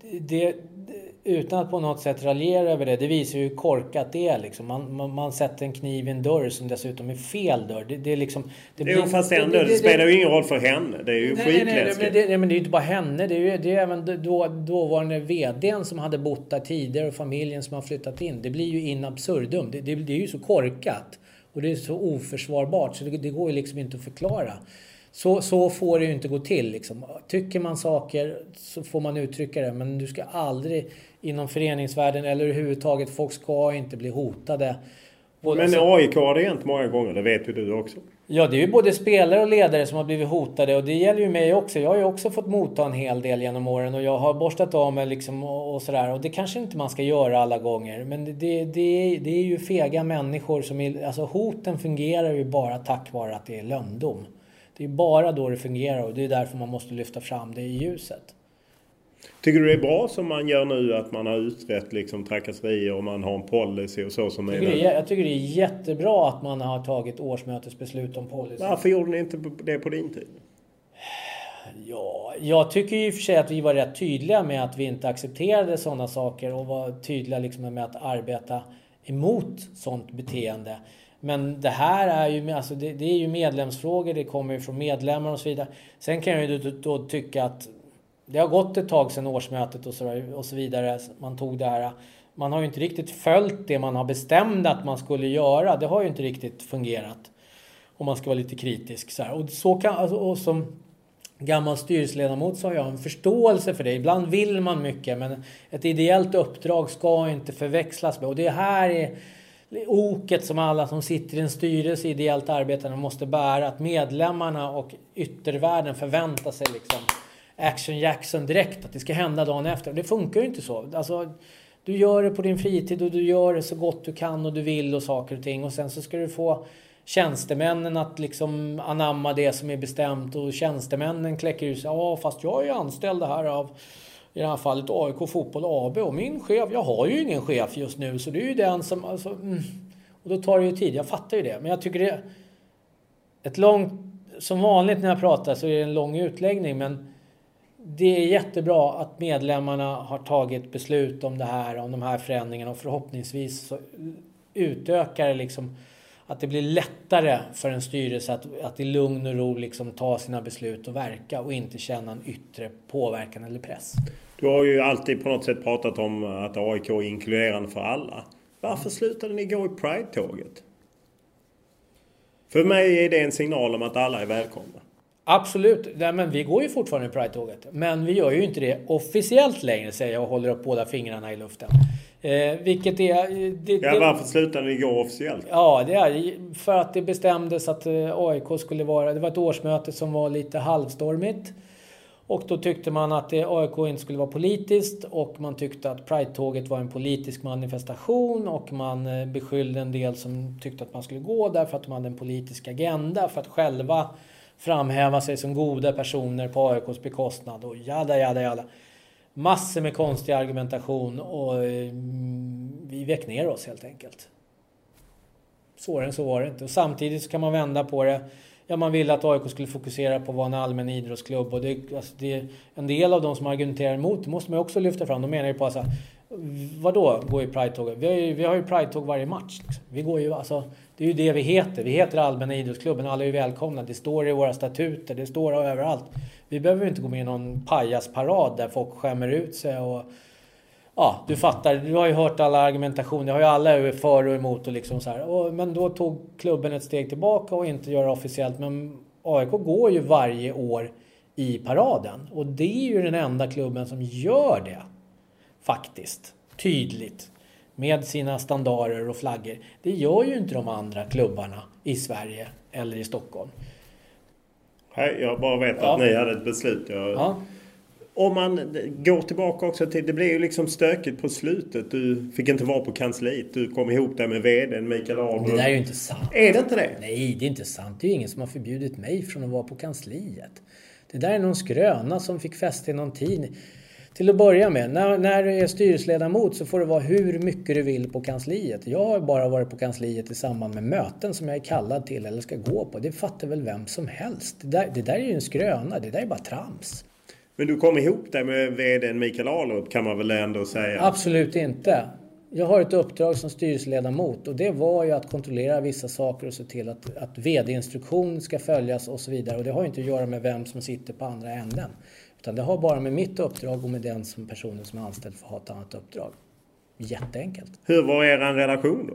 S4: utan att på något sätt raljera över det visar ju hur korkat det är liksom. Man sätter en kniv i en dörr som dessutom är fel dörr. Det är liksom...
S3: Fast det spelar ju ingen roll för henne. Det är ju skitläskigt.
S4: Nej, men det är ju inte bara henne. Det är även dåvarande vdn som hade bott där tidigare och familjen som har flyttat in. Det blir ju in absurdum. Det är ju så korkat. Och det är så oförsvarbart så det går ju liksom inte att förklara. Så får det ju inte gå till liksom. Tycker man saker så får man uttrycka det, men du ska aldrig inom föreningsvärlden eller överhuvudtaget, folk ska inte bli hotade.
S3: Men AIK har det hänt många gånger, det vet ju du också.
S4: Ja, det är ju både spelare och ledare som har blivit hotade, och det gäller ju mig också. Jag har ju också fått motta en hel del genom åren och jag har borstat av mig liksom och sådär. Och det kanske inte man ska göra alla gånger, men det är ju fega människor som alltså hoten fungerar ju bara tack vare att det är löndom. Det är bara då det fungerar, och det är därför man måste lyfta fram det i ljuset.
S3: Tycker du det är bra som man gör nu, att man har utrett liksom trakasserier och man har en policy och så som
S4: jag tycker det är jättebra att man har tagit årsmötesbeslut om policy.
S3: Varför gjorde ni inte det på din tid?
S4: Ja, jag tycker ju för sig att vi var rätt tydliga med att vi inte accepterade sådana saker och var tydliga liksom med att arbeta emot sånt beteende. Men det här är ju, alltså det är ju medlemsfrågor, det kommer ju från medlemmar och så vidare. Sen kan jag ju då tycka att det har gått ett tag sedan årsmötet och så vidare. Man tog det här. Man har ju inte riktigt följt det man har bestämt att man skulle göra. Det har ju inte riktigt fungerat. Om man ska vara lite kritisk. Så här. Och, och som gammal styrelseledamot så har jag en förståelse för det. Ibland vill man mycket, men ett ideellt uppdrag ska inte förväxlas med. Och det här är oket som alla som sitter i en styrelse ideellt arbetande måste bära. Att medlemmarna och yttervärlden förväntar sig liksom Action Jackson direkt, att det ska hända dagen efter. Det funkar ju inte så. Alltså, du gör det på din fritid och du gör det så gott du kan och du vill och saker och ting. Och sen så ska du få tjänstemännen att liksom anamma det som är bestämt. Och tjänstemännen kläcker ut sig. Ja, fast jag är ju anställd här av, i det här fallet, AIK Fotboll AB. Och min chef, jag har ju ingen chef just nu. Så det är ju den som... Alltså, Och då tar det ju tid, jag fattar ju det. Men jag tycker det är ett långt... Som vanligt när jag pratar så är det en lång utläggning. Men det är jättebra att medlemmarna har tagit beslut om det här, om de här förändringarna. Och förhoppningsvis så utökar det liksom att det blir lättare för en styrelse att i lugn och ro liksom ta sina beslut och verka. Och inte känna en yttre påverkan eller press.
S3: Du har ju alltid på något sätt pratat om att AIK är inkluderande för alla. Varför slutade ni gå i Pride-tåget? För mig är det en signal om att alla är välkomna.
S4: Absolut. Nej, men vi går ju fortfarande i Pride-tåget. Men vi gör ju inte det officiellt längre, säger jag och håller upp båda fingrarna i luften. Vilket är...
S3: Varför slutade ni gå officiellt?
S4: Ja, det är för att det bestämdes att AIK skulle vara... Det var ett årsmöte som var lite halvstormigt. Och då tyckte man att AIK inte skulle vara politiskt och man tyckte att Pride-tåget var en politisk manifestation och man beskyllde en del som tyckte att man skulle gå där för att de hade en politisk agenda för att själva framhäva sig som goda personer på AIKs bekostnad och jada. Massor med konstig argumentation och vi väck ner oss helt enkelt. Svårare än så var det inte. Och samtidigt så kan man vända på det. Ja, man ville att AIK skulle fokusera på att vara en allmän idrottsklubb. Och det en del av de som argumenterar emot det måste man också lyfta fram. De menar ju på alltså, vadå gå i Pride-tåget? Vi har ju Pride-tåg varje match. Liksom. Vi går ju, alltså, det är ju det vi heter. Vi heter allmänna idrottsklubben. Alla är ju välkomna. Det står i våra statuter. Det står överallt. Vi behöver inte gå med i någon pajasparad där folk skämmer ut sig och... Ja, du fattar. Du har ju hört alla argumentationer. Jag har ju alla för och emot och liksom så här. Men då tog klubben ett steg tillbaka och inte göra officiellt. Men AIK går ju varje år i paraden. Och det är ju den enda klubben som gör det. Faktiskt. Tydligt. Med sina standarder och flaggor. Det gör ju inte de andra klubbarna i Sverige eller i Stockholm.
S3: Nej, jag bara vet att ni hade ett beslut.
S4: Ja.
S3: Om man går tillbaka också till... Det blev ju liksom stökigt på slutet. Du fick inte vara på kansliet. Du kom ihop där med vdn Mikael Ahlberg.
S4: Det där är ju inte sant.
S3: Är det inte det?
S4: Nej, det är inte sant. Det är ju ingen som har förbjudit mig från att vara på kansliet. Det där är någon skröna som fick fäste i någon tid. Till att börja med, när du är styrelseledamot så får det vara hur mycket du vill på kansliet. Jag har bara varit på kansliet i samband med möten som jag är kallad till eller ska gå på. Det fattar väl vem som helst. Det där är ju en skröna. Det där är bara trams.
S3: Men du kom ihop där med vdn Mikael Ahlberg kan man väl ändå säga?
S4: Absolut inte. Jag har ett uppdrag som styrelseledamot och det var ju att kontrollera vissa saker och se till att vd-instruktion ska följas och så vidare. Och det har inte att göra med vem som sitter på andra änden. Utan det har bara med mitt uppdrag och med den som personen som är anställd för att ha ett annat uppdrag. Jätteenkelt.
S3: Hur var er relation då?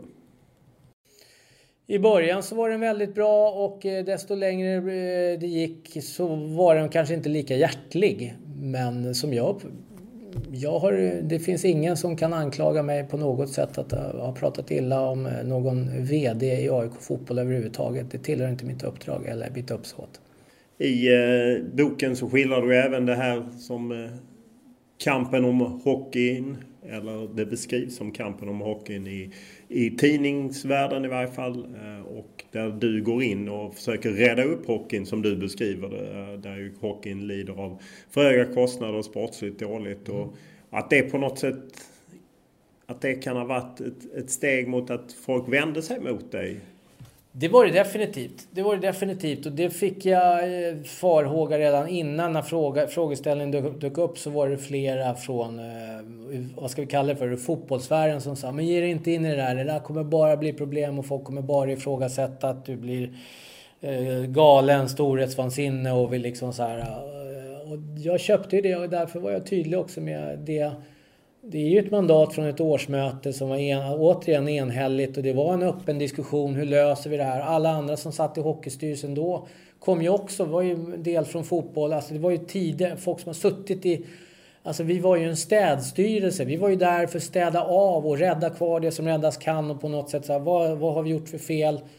S4: I början så var den väldigt bra och desto längre det gick så var den kanske inte lika hjärtlig. Men som det finns ingen som kan anklaga mig på något sätt att ha pratat illa om någon vd i AIK Fotboll överhuvudtaget. Det tillhör inte mitt uppdrag eller mitt uppsåt.
S3: I boken så skildrar du även det här som kampen om hockeyn. Eller det beskrivs som kampen om hockeyn i tidningsvärlden i varje fall. Och där du går in och försöker rädda upp hockeyn som du beskriver det. Där ju hockeyn lider av för höga kostnader och sportsligt dåligt. Och att det på något sätt att det kan ha varit ett steg mot att folk vände sig mot dig.
S4: Det var det definitivt. Och det fick jag farhåga redan innan när frågeställningen dök upp så var det flera från, vad ska vi kalla det för, fotbollsvärlden som sa men ge dig inte in i det där kommer bara bli problem och folk kommer bara ifrågasätta att du blir galen, storhetsvansinne och vill liksom så här. Och jag köpte ju det och därför var jag tydlig också med det. Det är ju ett mandat från ett årsmöte som var återigen enhälligt och det var en öppen diskussion. Hur löser vi det här? Alla andra som satt i hockeystyrelsen då kom ju också, var ju en del från fotboll. Alltså det var ju tider, folk som har suttit i... Alltså vi var ju en städstyrelse. Vi var ju där för att städa av och rädda kvar det som räddas kan och på något sätt så här, vad har vi gjort för fel?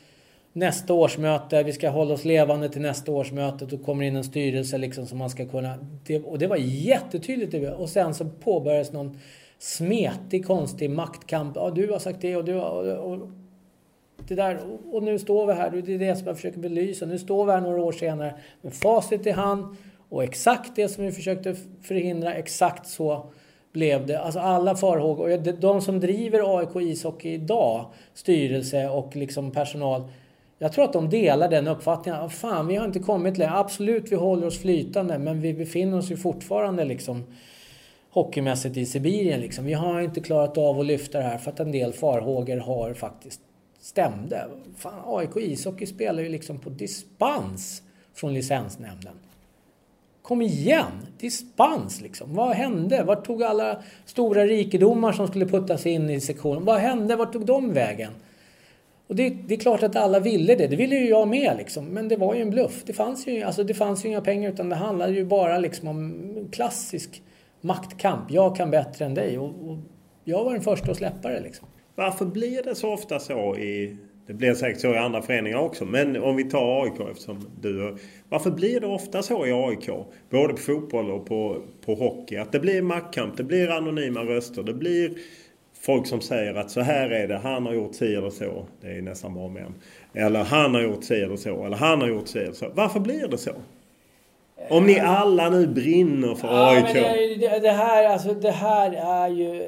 S4: nästa årsmöte, vi ska hålla oss levande till nästa årsmöte, och kommer in en styrelse liksom som man ska kunna... och det var jättetydligt. Och sen så påbörjas någon smetig, konstig maktkamp. Ja, du har sagt det och du har... Och det där, och nu står vi här, det är det som jag försöker belysa. Nu står vi här några år senare med facit i hand, och exakt det som vi försökte förhindra, exakt så blev det. Alltså alla farhågor. Och de som driver AIK ishockey idag, styrelse och liksom personal, jag tror att de delar den uppfattningen. Fan, vi har inte kommit längre. Absolut, vi håller oss flytande, men vi befinner oss ju fortfarande liksom hockeymässigt i Sibirien. Liksom. Vi har inte klarat av att lyfta det här för att en del farhågor har faktiskt stämde. Fan, AIK ishockey spelar ju liksom på dispens från licensnämnden. Kom igen, dispens liksom. Vad hände? Vart tog alla stora rikedomar som skulle puttas in i sektionen? Vad hände? Vart tog de vägen? Och det är klart att alla ville det. Det ville ju jag med liksom. Men det var ju en bluff. Det fanns ju inga pengar, utan det handlade ju bara liksom om klassisk maktkamp. Jag kan bättre än dig. Och jag var den första att släppa det liksom.
S3: Varför blir det så ofta så det blir säkert så i andra föreningar också, men om vi tar AIK eftersom varför blir det ofta så i AIK, både på fotboll och på hockey, att det blir maktkamp, det blir anonyma röster, det blir folk som säger att så här är det, han har gjort si eller så, det är nästan bara män, eller han har gjort si eller så, eller han har gjort si eller så. Varför blir det så? Om ni alla nu brinner för AIK.
S4: Men det här är ju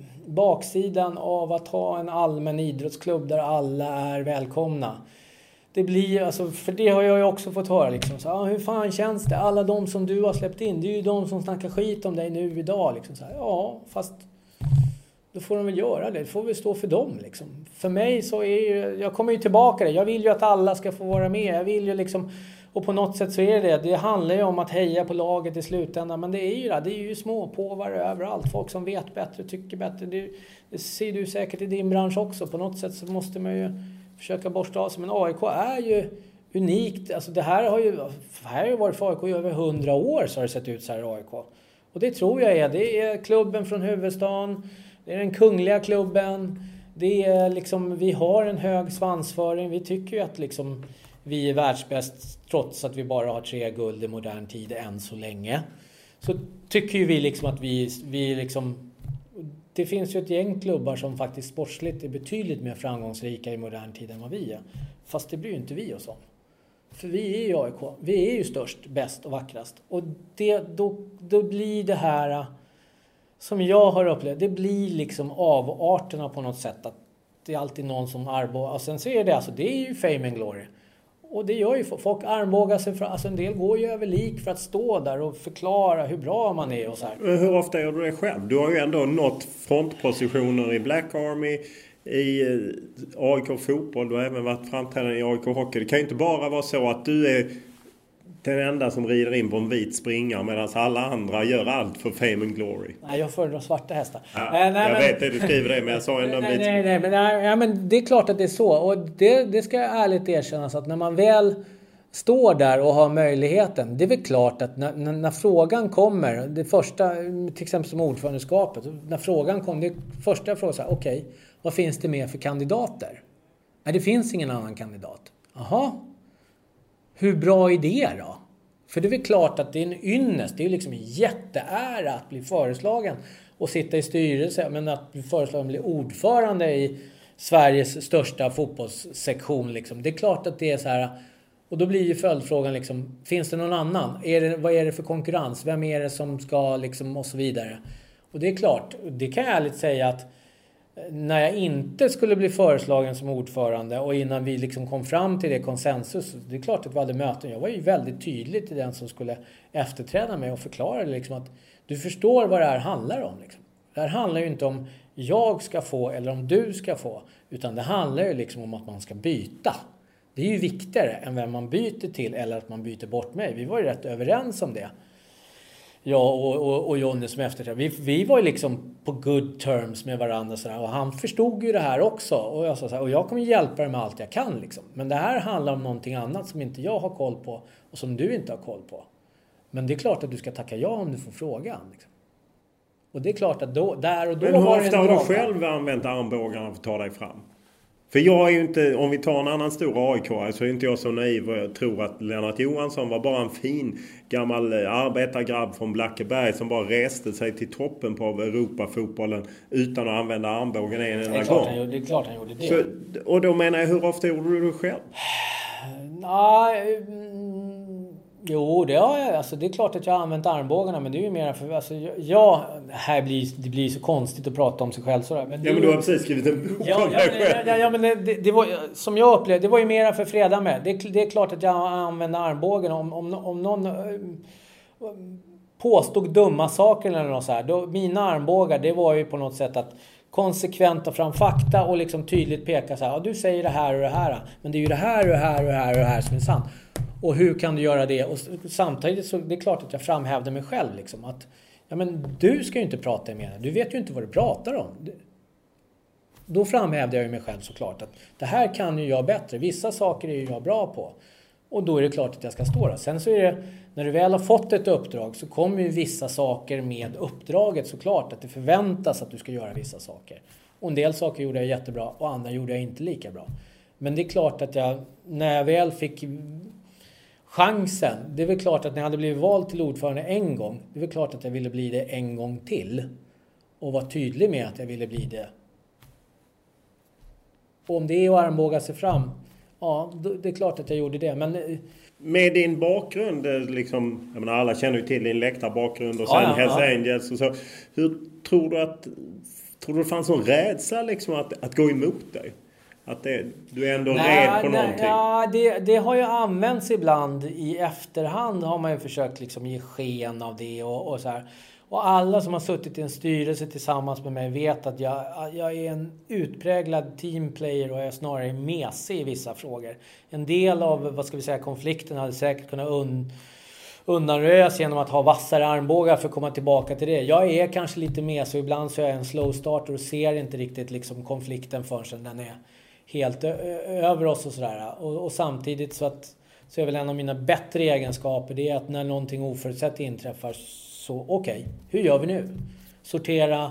S4: baksidan av att ha en allmän idrottsklubb där alla är välkomna. Det blir alltså, för det har jag ju också fått höra liksom, så hur fan känns det? Alla de som du har släppt in, det är ju de som snackar skit om dig nu idag liksom, så här, ja, fast då får de väl göra det. Det får väl stå för dem liksom. För mig så är ju, jag kommer ju tillbaka det. Jag vill ju att alla ska få vara med. Jag vill ju liksom, och på något sätt så är det handlar ju om att heja på laget i slutändan. Men det är ju småpåvar överallt. Folk som vet bättre, tycker bättre. Det ser du säkert i din bransch också. På något sätt så måste man ju försöka borsta av sig. Men AIK är ju unikt. Alltså det här har ju varit för AIK i över 100 år, så har det sett ut så här i AIK. Och det tror jag det är klubben från huvudstaden. Det är den kungliga klubben. Det är liksom, vi har en hög svansföring. Vi tycker ju att liksom vi är världsbäst, trots att vi bara har 3 guld i modern tid än så länge. Så tycker ju vi liksom att vi liksom... Det finns ju ett gäng klubbar som faktiskt sportsligt är betydligt mer framgångsrika i modern tid än vad vi är. Fast det blir ju inte vi och så. För vi är ju AIK. Vi är ju störst, bäst och vackrast. Och då blir det här... Som jag har upplevt, det blir liksom avarterna på något sätt. Att det är alltid någon som armbågar. Och sen så är det alltså, det är ju fame and glory. Och det gör ju folk armbågar sig. Alltså en del går ju över lik för att stå där och förklara hur bra man är och så här.
S3: Hur ofta gör du det själv? Du har ju ändå nått frontpositioner i Black Army, i AIK fotboll. Du har även varit framträdande i AIK hockey. Det kan ju inte bara vara så att du är den enda som rider in på en vit springare medan alla andra gör allt för fame and glory.
S4: Nej, jag föredrar svarta hästar.
S3: Ja, jag vet det, du skriver det, men jag sa ändå en bit.
S4: Nej, men det är klart att det är så. Och det ska jag ärligt erkännas att när man väl står där och har möjligheten, det är väl klart att när frågan kommer, det första, till exempel som ordförandeskapet, när frågan kom, det första frågan så här, okej, vad finns det med för kandidater? Nej, det finns ingen annan kandidat. Jaha. Hur bra är det då? För det är väl klart att det är en ynnest. Det är liksom en jätteära att bli föreslagen och sitta i styrelse. Men att bli föreslagen att bli ordförande i Sveriges största fotbollssektion. Liksom. Det är klart att det är så här. Och då blir ju följdfrågan liksom, finns det någon annan? Vad är det för konkurrens? Vem är det som ska liksom, och så vidare. Och det är klart, det kan jag ärligt säga att när jag inte skulle bli föreslagen som ordförande och innan vi liksom kom fram till det konsensus, det är klart att vi hade möten. Jag var ju väldigt tydlig till den som skulle efterträda mig och förklara liksom att du förstår vad det här handlar om. Liksom. Det här handlar ju inte om jag ska få eller om du ska få, utan det handlar ju liksom om att man ska byta. Det är ju viktigare än vem man byter till eller att man byter bort mig. Vi var ju rätt överens om det. Jag och Jonny som efterträdare. Vi var ju liksom på good terms med varandra. Sådär, och han förstod ju det här också. Och jag sa så här, och jag kommer hjälpa dig med allt jag kan. Liksom. Men det här handlar om någonting annat som inte jag har koll på. Och som du inte har koll på. Men det är klart att du ska tacka ja om du får frågan. Liksom. Och det är klart att där och då...
S3: Men hur ofta har du själv använt armbågarna för att ta dig fram? För jag är ju inte, om vi tar en annan stor AIK, så är inte jag så naiv och jag tror att Lennart Johansson var bara en fin gammal arbetargrabb från Blackeberg som bara reste sig till toppen på Europafotbollen utan att använda armbågen en enda gång.
S4: Det är klart han gjorde det.
S3: Så, och då menar jag, hur ofta gjorde du det själv?
S4: Jo, det har jag. Alltså, det är klart att jag har använt armbågarna, men det är ju mer för... Alltså, det blir så konstigt att prata om sig själv sådär. Men
S3: men du har precis skrivit en bok om dig själv.
S4: Ja, men det var, som jag upplevde, det var ju mera för freda med. Det är klart att jag använder armbågen. Om någon påstod dumma saker eller något så här, då, mina armbågar, det var ju på något sätt att konsekvent ta fram fakta och liksom tydligt peka så här, ja, du säger det här och det här, men det är ju det här och det här och det här och det här som är sant. Och hur kan du göra det? Och samtidigt så det är klart att jag framhävde mig själv liksom att ja, men du ska ju inte prata med det. Du vet ju inte vad du pratar om. Då framhävde jag ju mig själv såklart att det här kan ju jag bättre. Vissa saker är ju jag bra på. Och då är det klart att jag ska stå där. Sen så är det, när du väl har fått ett uppdrag så kommer ju vissa saker med uppdraget såklart. Att det förväntas att du ska göra vissa saker. Och en del saker gjorde jag jättebra och andra gjorde jag inte lika bra. Men det är klart att när jag väl fick chansen, det är väl klart att när jag hade blivit vald till ordförande en gång, det är väl klart att jag ville bli det en gång till. Och vara tydlig med att jag ville bli det. Och om det är att armbåga sig fram, ja, det är klart att jag gjorde det. Men
S3: med din bakgrund, liksom, jag menar, alla känner ju till din läktarbakgrund och sen Hells Angels och så. Hur tror du det fanns någon rädsla liksom att gå emot dig? Att du är ändå rädd på någonting?
S4: Ja, det har ju använts ibland i efterhand, har man ju försökt liksom ge sken av det och så här. Och alla som har suttit i en styrelse tillsammans med mig vet att jag är en utpräglad teamplayer och jag är snarare mesig i vissa frågor. En del av, konflikten hade säkert kunnat undanröjas genom att ha vassare armbågar för att komma tillbaka till det. Jag är kanske lite mesig och ibland så är jag en slow starter och ser inte riktigt liksom konflikten förrän den är helt över oss och sådär. Och samtidigt så är väl en av mina bättre egenskaper det är att när någonting oförutsett inträffar så okej, hur gör vi nu? Sortera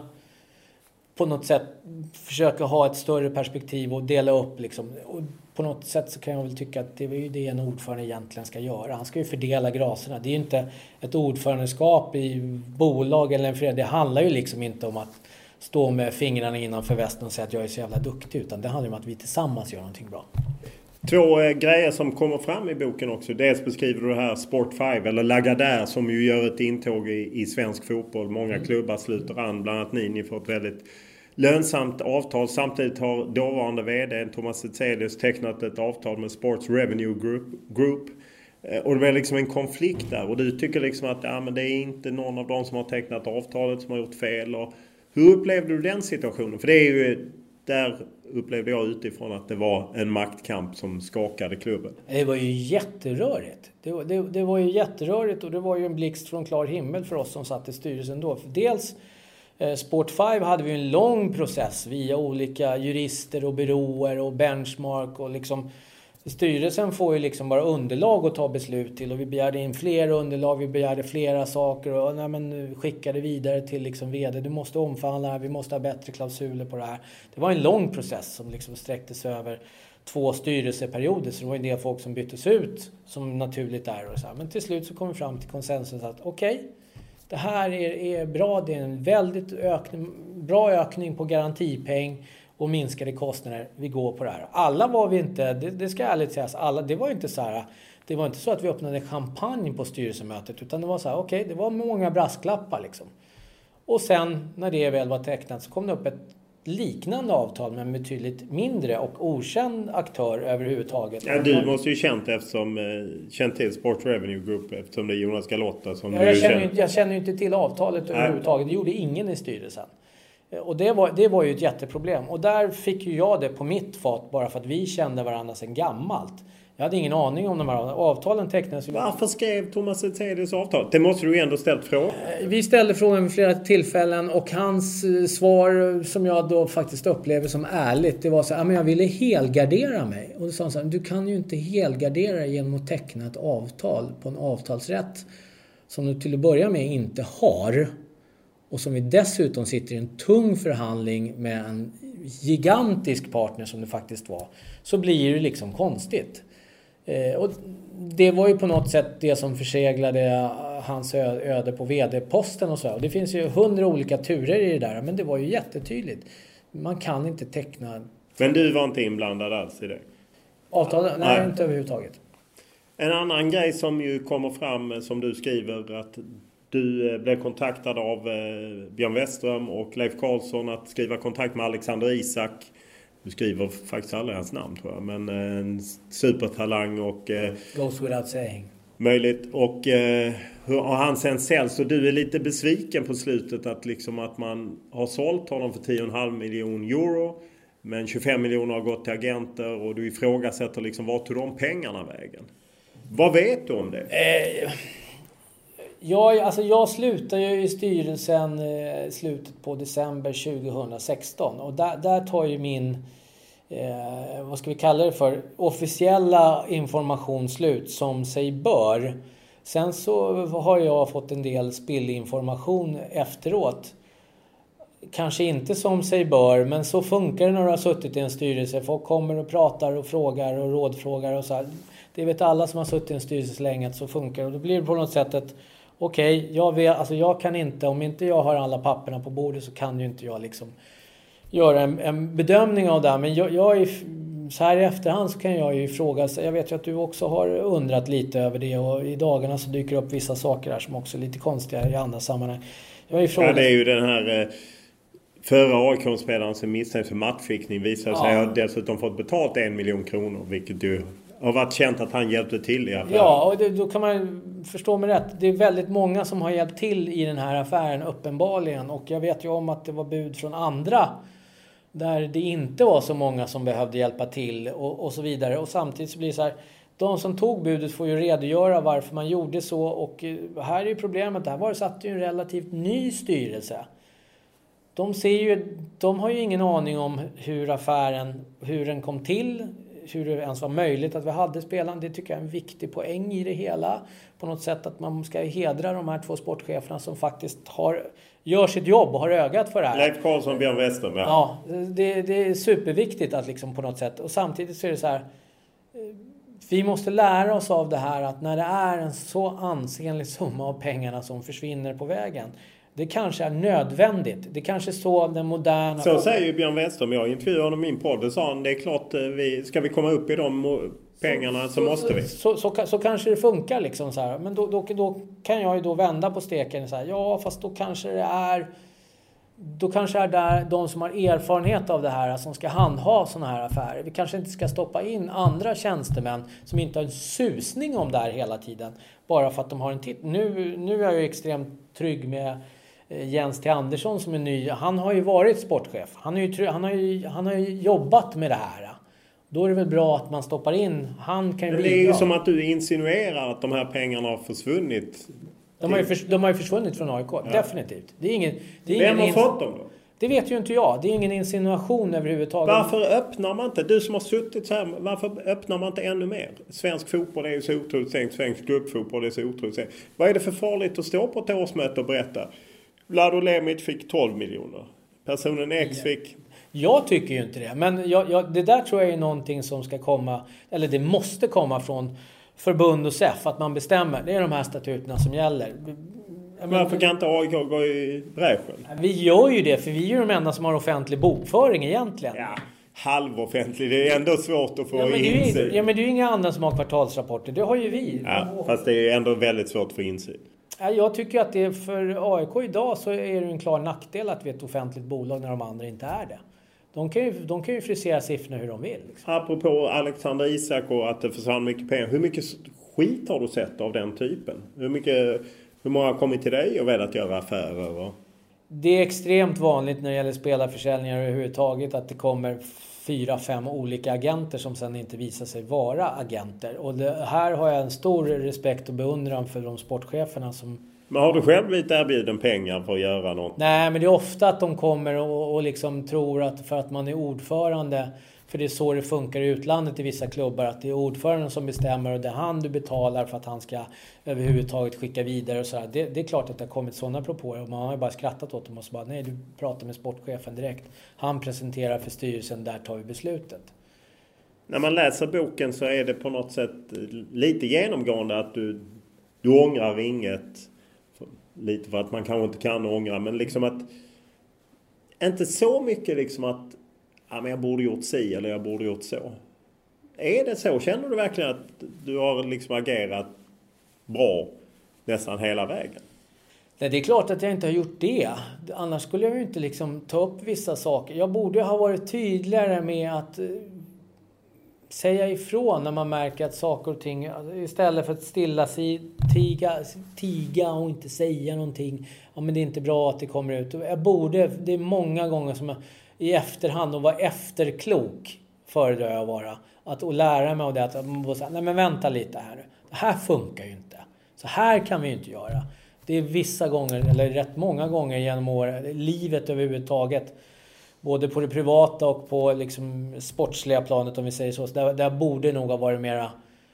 S4: på något sätt, försöka ha ett större perspektiv och dela upp liksom. Och på något sätt så kan jag väl tycka att det är ju det en ordförande egentligen ska göra. Han ska ju fördela graserna. Det är ju inte ett ordförandeskap i bolag eller en förening. Det handlar ju liksom inte om att stå med fingrarna innanför västen och säga att jag är så jävla duktig, utan det handlar om att vi tillsammans gör någonting bra.
S3: 2 grejer som kommer fram i boken också. Dels beskriver du det här Sport 5 eller Lagardère som ju gör ett intåg i svensk fotboll. Många klubbar sluter an, bland annat ni får ett väldigt lönsamt avtal. Samtidigt har dåvarande vd Thomas Zethelius tecknat ett avtal med Sports Revenue Group. Och det är liksom en konflikt där. Och du tycker liksom att men det är inte någon av dem som har tecknat avtalet som har gjort fel. Och hur upplevde du den situationen? För det är ju, där upplevde jag utifrån att det var en maktkamp som skakade klubben. Det
S4: var ju jätterörigt. Det var ju jätterörigt och det var ju en blixt från klar himmel för oss som satt i styrelsen då. För dels Sport 5 hade vi en lång process via olika jurister och byråer och benchmark och liksom styrelsen får ju liksom bara underlag att ta beslut till och vi begärde in fler underlag, vi begärde flera saker och skickade vidare till liksom vd. Du måste omförhandla här, vi måste ha bättre klausuler på det här. Det var en lång process som liksom sträcktes över 2 styrelseperioder, så det var en del folk som byttes ut som naturligt är och så här. Men till slut så kom vi fram till konsensus att okej, det här är bra, det är en väldigt bra ökning på garantipeng och minskade kostnader, vi går på det här. Alla var vi inte, det ska ärligt sägas, det var inte så här, det var inte så att vi öppnade champagne på styrelsemötet, utan det var så här, okej, det var många brasklappar liksom. Och sen när det väl var tecknat så kom det upp ett liknande avtal med en betydligt mindre och okänd aktör överhuvudtaget. Ja,
S3: du måste ju känt till Sport Revenue Group eftersom det är Jonas Galotta som
S4: jag känner ju inte till avtalet överhuvudtaget. Det gjorde ingen i styrelsen. Och det var ju ett jätteproblem. Och där fick ju jag det på mitt fat bara för att vi kände varandra sedan gammalt. Jag hade ingen aning om de här avtalen tecknades.
S3: Varför skrev Thomas Zethelius avtal? Det måste du ju ändå ställt frågan.
S4: Vi ställde frågan vid flera tillfällen och hans svar som jag då faktiskt upplever som ärligt, det var så här, men jag ville helgardera mig. Och då sa han så här, du kan ju inte helgardera genom att teckna ett avtal på en avtalsrätt som du till att börja med inte har. Och som vi dessutom sitter i en tung förhandling med en gigantisk partner som det faktiskt var, så blir det liksom konstigt. Och det var ju på något sätt det som förseglade hans öde på vd-posten och så. Och det finns ju 100 olika turer i det där, men det var ju jättetydligt. Man kan inte teckna...
S3: Men du var inte inblandad alls i det?
S4: Avtalet? Nej, inte överhuvudtaget.
S3: En annan grej som ju kommer fram, som du skriver, att du blev kontaktad av Björn Westström och Leif Karlsson att skriva kontakt med Alexander Isak. Du skriver faktiskt aldrig hans namn, tror jag, men en supertalang och...
S4: Goes without saying.
S3: Möjligt. Och han sen säljs, och du är lite besviken på slutet att man har sålt honom för 10,5 miljoner euro. Men 25 miljoner har gått till agenter, och du ifrågasätter liksom, vad tog de pengarna vägen? Vad vet du om det?
S4: Jag slutade ju i styrelsen slutet på december 2016. Och där tar ju min, vad ska vi kalla det för, officiella information slut som sig bör. Sen så har jag fått en del spillinformation efteråt. Kanske inte som sig bör, men så funkar det när du har suttit i en styrelse. Folk kommer och pratar och frågar och rådfrågar och så här. Det vet alla som har suttit i en styrelse så länge att så funkar. Och då blir det på något sätt att okej, jag kan inte, om inte jag har alla papperna på bordet så kan ju inte jag liksom göra en bedömning av det här. Men jag är, så här i efterhand så kan jag ju fråga, jag vet ju att du också har undrat lite över det, och i dagarna så dyker upp vissa saker här som också är lite konstiga i andra sammanhang. Det är
S3: ju den här förra AIK-spelaren som misstänks för matchfixning visar sig ha dessutom fått betalt 1 miljon kronor, vilket du har varit känt att han hjälpte till i affären. Ja,
S4: och då kan man förstå mig rätt. Det är väldigt många som har hjälpt till i den här affären uppenbarligen. Och jag vet ju om att det var bud från andra där det inte var så många som behövde hjälpa till och så vidare. Och samtidigt så blir det så här, de som tog budet får ju redogöra varför man gjorde så. Och här är ju problemet, där var det satt ju en relativt ny styrelse. De har ju ingen aning om hur den kom till, hur det ens var möjligt att vi hade spelaren. Det tycker jag är en viktig poäng i det hela. På något sätt att man ska hedra de här 2 sportcheferna som faktiskt gör sitt jobb och har ögat för det här.
S3: Leif Karlsson och Björn Westström,
S4: ja. Det är superviktigt att liksom på något sätt. Och samtidigt så är det så här, vi måste lära oss av det här att när det är en så ansenlig summa av pengarna som försvinner på vägen, det kanske är nödvändigt. Det kanske är så den moderna...
S3: Så säger ju Björn Westström. Jag intervjuade honom i min podd och sa han, det är klart, ska vi komma upp i de pengarna så måste vi.
S4: Så kanske det funkar liksom så här. Men då kan jag ju då vända på steken så här. Ja, fast då kanske det är där de som har erfarenhet av det här som ska handha såna här affärer. Vi kanske inte ska stoppa in andra tjänstemän som inte har en susning om det här hela tiden. Bara för att de har en titt. Nu är jag ju extremt trygg med Jens T. Andersson som är ny. Han har ju varit sportchef. Han har ju jobbat med det här. Då är det väl bra att man stoppar in. Han kan ju
S3: bidra. Det är ju som att du insinuerar att de här pengarna har försvunnit.
S4: De har ju försvunnit från AIK. Ja. Definitivt.
S3: Vem har fått dem då?
S4: Det vet ju inte jag. Det är ingen insinuation överhuvudtaget.
S3: Varför öppnar man inte? Du som har suttit så här, varför öppnar man inte ännu mer? Svensk fotboll är ju så otroligt sänkt. Svensk klubbfotboll är så otroligt sänkt. Vad är det för farligt att stå på ett årsmöte och berätta? Vlado Lemit fick 12 miljoner. Personen X fick...
S4: Jag tycker ju inte det. Men det där tror jag är någonting som ska komma, eller det måste komma från förbund och SEF, att man bestämmer. Det är de här statuterna som gäller.
S3: Varför kan inte AIK gå i bräschen?
S4: Vi gör ju det, för vi är ju de enda som har offentlig bokföring egentligen.
S3: Ja, halvoffentlig. Det är ändå svårt att få insyn.
S4: Ja, men det är ju inga andra som har kvartalsrapporter. Det har ju vi.
S3: Ja, fast det är ändå väldigt svårt att få insyn.
S4: Jag tycker att det för AIK idag så är det en klar nackdel att vi är ett offentligt bolag när de andra inte är det. De kan ju frisera siffrorna hur de vill. Liksom.
S3: Apropå Alexander Isak och att det försvann mycket pengar. Hur mycket skit har du sett av den typen? Hur många har kommit till dig och velat göra affärer? Det
S4: är extremt vanligt när det gäller spelarförsäljningar överhuvudtaget att det kommer 4-5 olika agenter som sen inte visar sig vara agenter. Och här har jag en stor respekt och beundran för de sportcheferna som...
S3: Men har du själv blivit erbjuden pengar för att göra något?
S4: Nej, men det är ofta att de kommer och liksom tror att för att man är ordförande För det är så det funkar i utlandet i vissa klubbar, att det är ordföranden som bestämmer och det är han du betalar för att han ska överhuvudtaget skicka vidare och sådär. Det är klart att det har kommit sådana propåer och man har ju bara skrattat åt dem och så bara, nej, du pratar med sportchefen direkt. Han presenterar för styrelsen, där tar vi beslutet.
S3: När man läser boken så är det på något sätt lite genomgående att du ångrar inget. Lite för att man kanske inte kan ångra, men liksom att inte så mycket liksom att ja, men jag borde gjort si eller jag borde gjort så. Är det så? Känner du verkligen att du har liksom agerat bra nästan hela vägen?
S4: Nej, det är klart att jag inte har gjort det. Annars skulle jag ju inte liksom ta upp vissa saker. Jag borde ha varit tydligare med att säga ifrån när man märker att saker och ting, istället för att stilla sig, tiga och inte säga någonting. Ja, men det är inte bra att det kommer ut. Det är många gånger som jag i efterhand och vara efterklok föredrar jag att vara. Och lära mig av det att man säga, nej men vänta lite här. Det här funkar ju inte. Så här kan vi ju inte göra. Det är vissa gånger, eller rätt många gånger genom året, livet överhuvudtaget. Både på det privata och på liksom sportsliga planet, om vi säger så. Där borde nog ha varit mera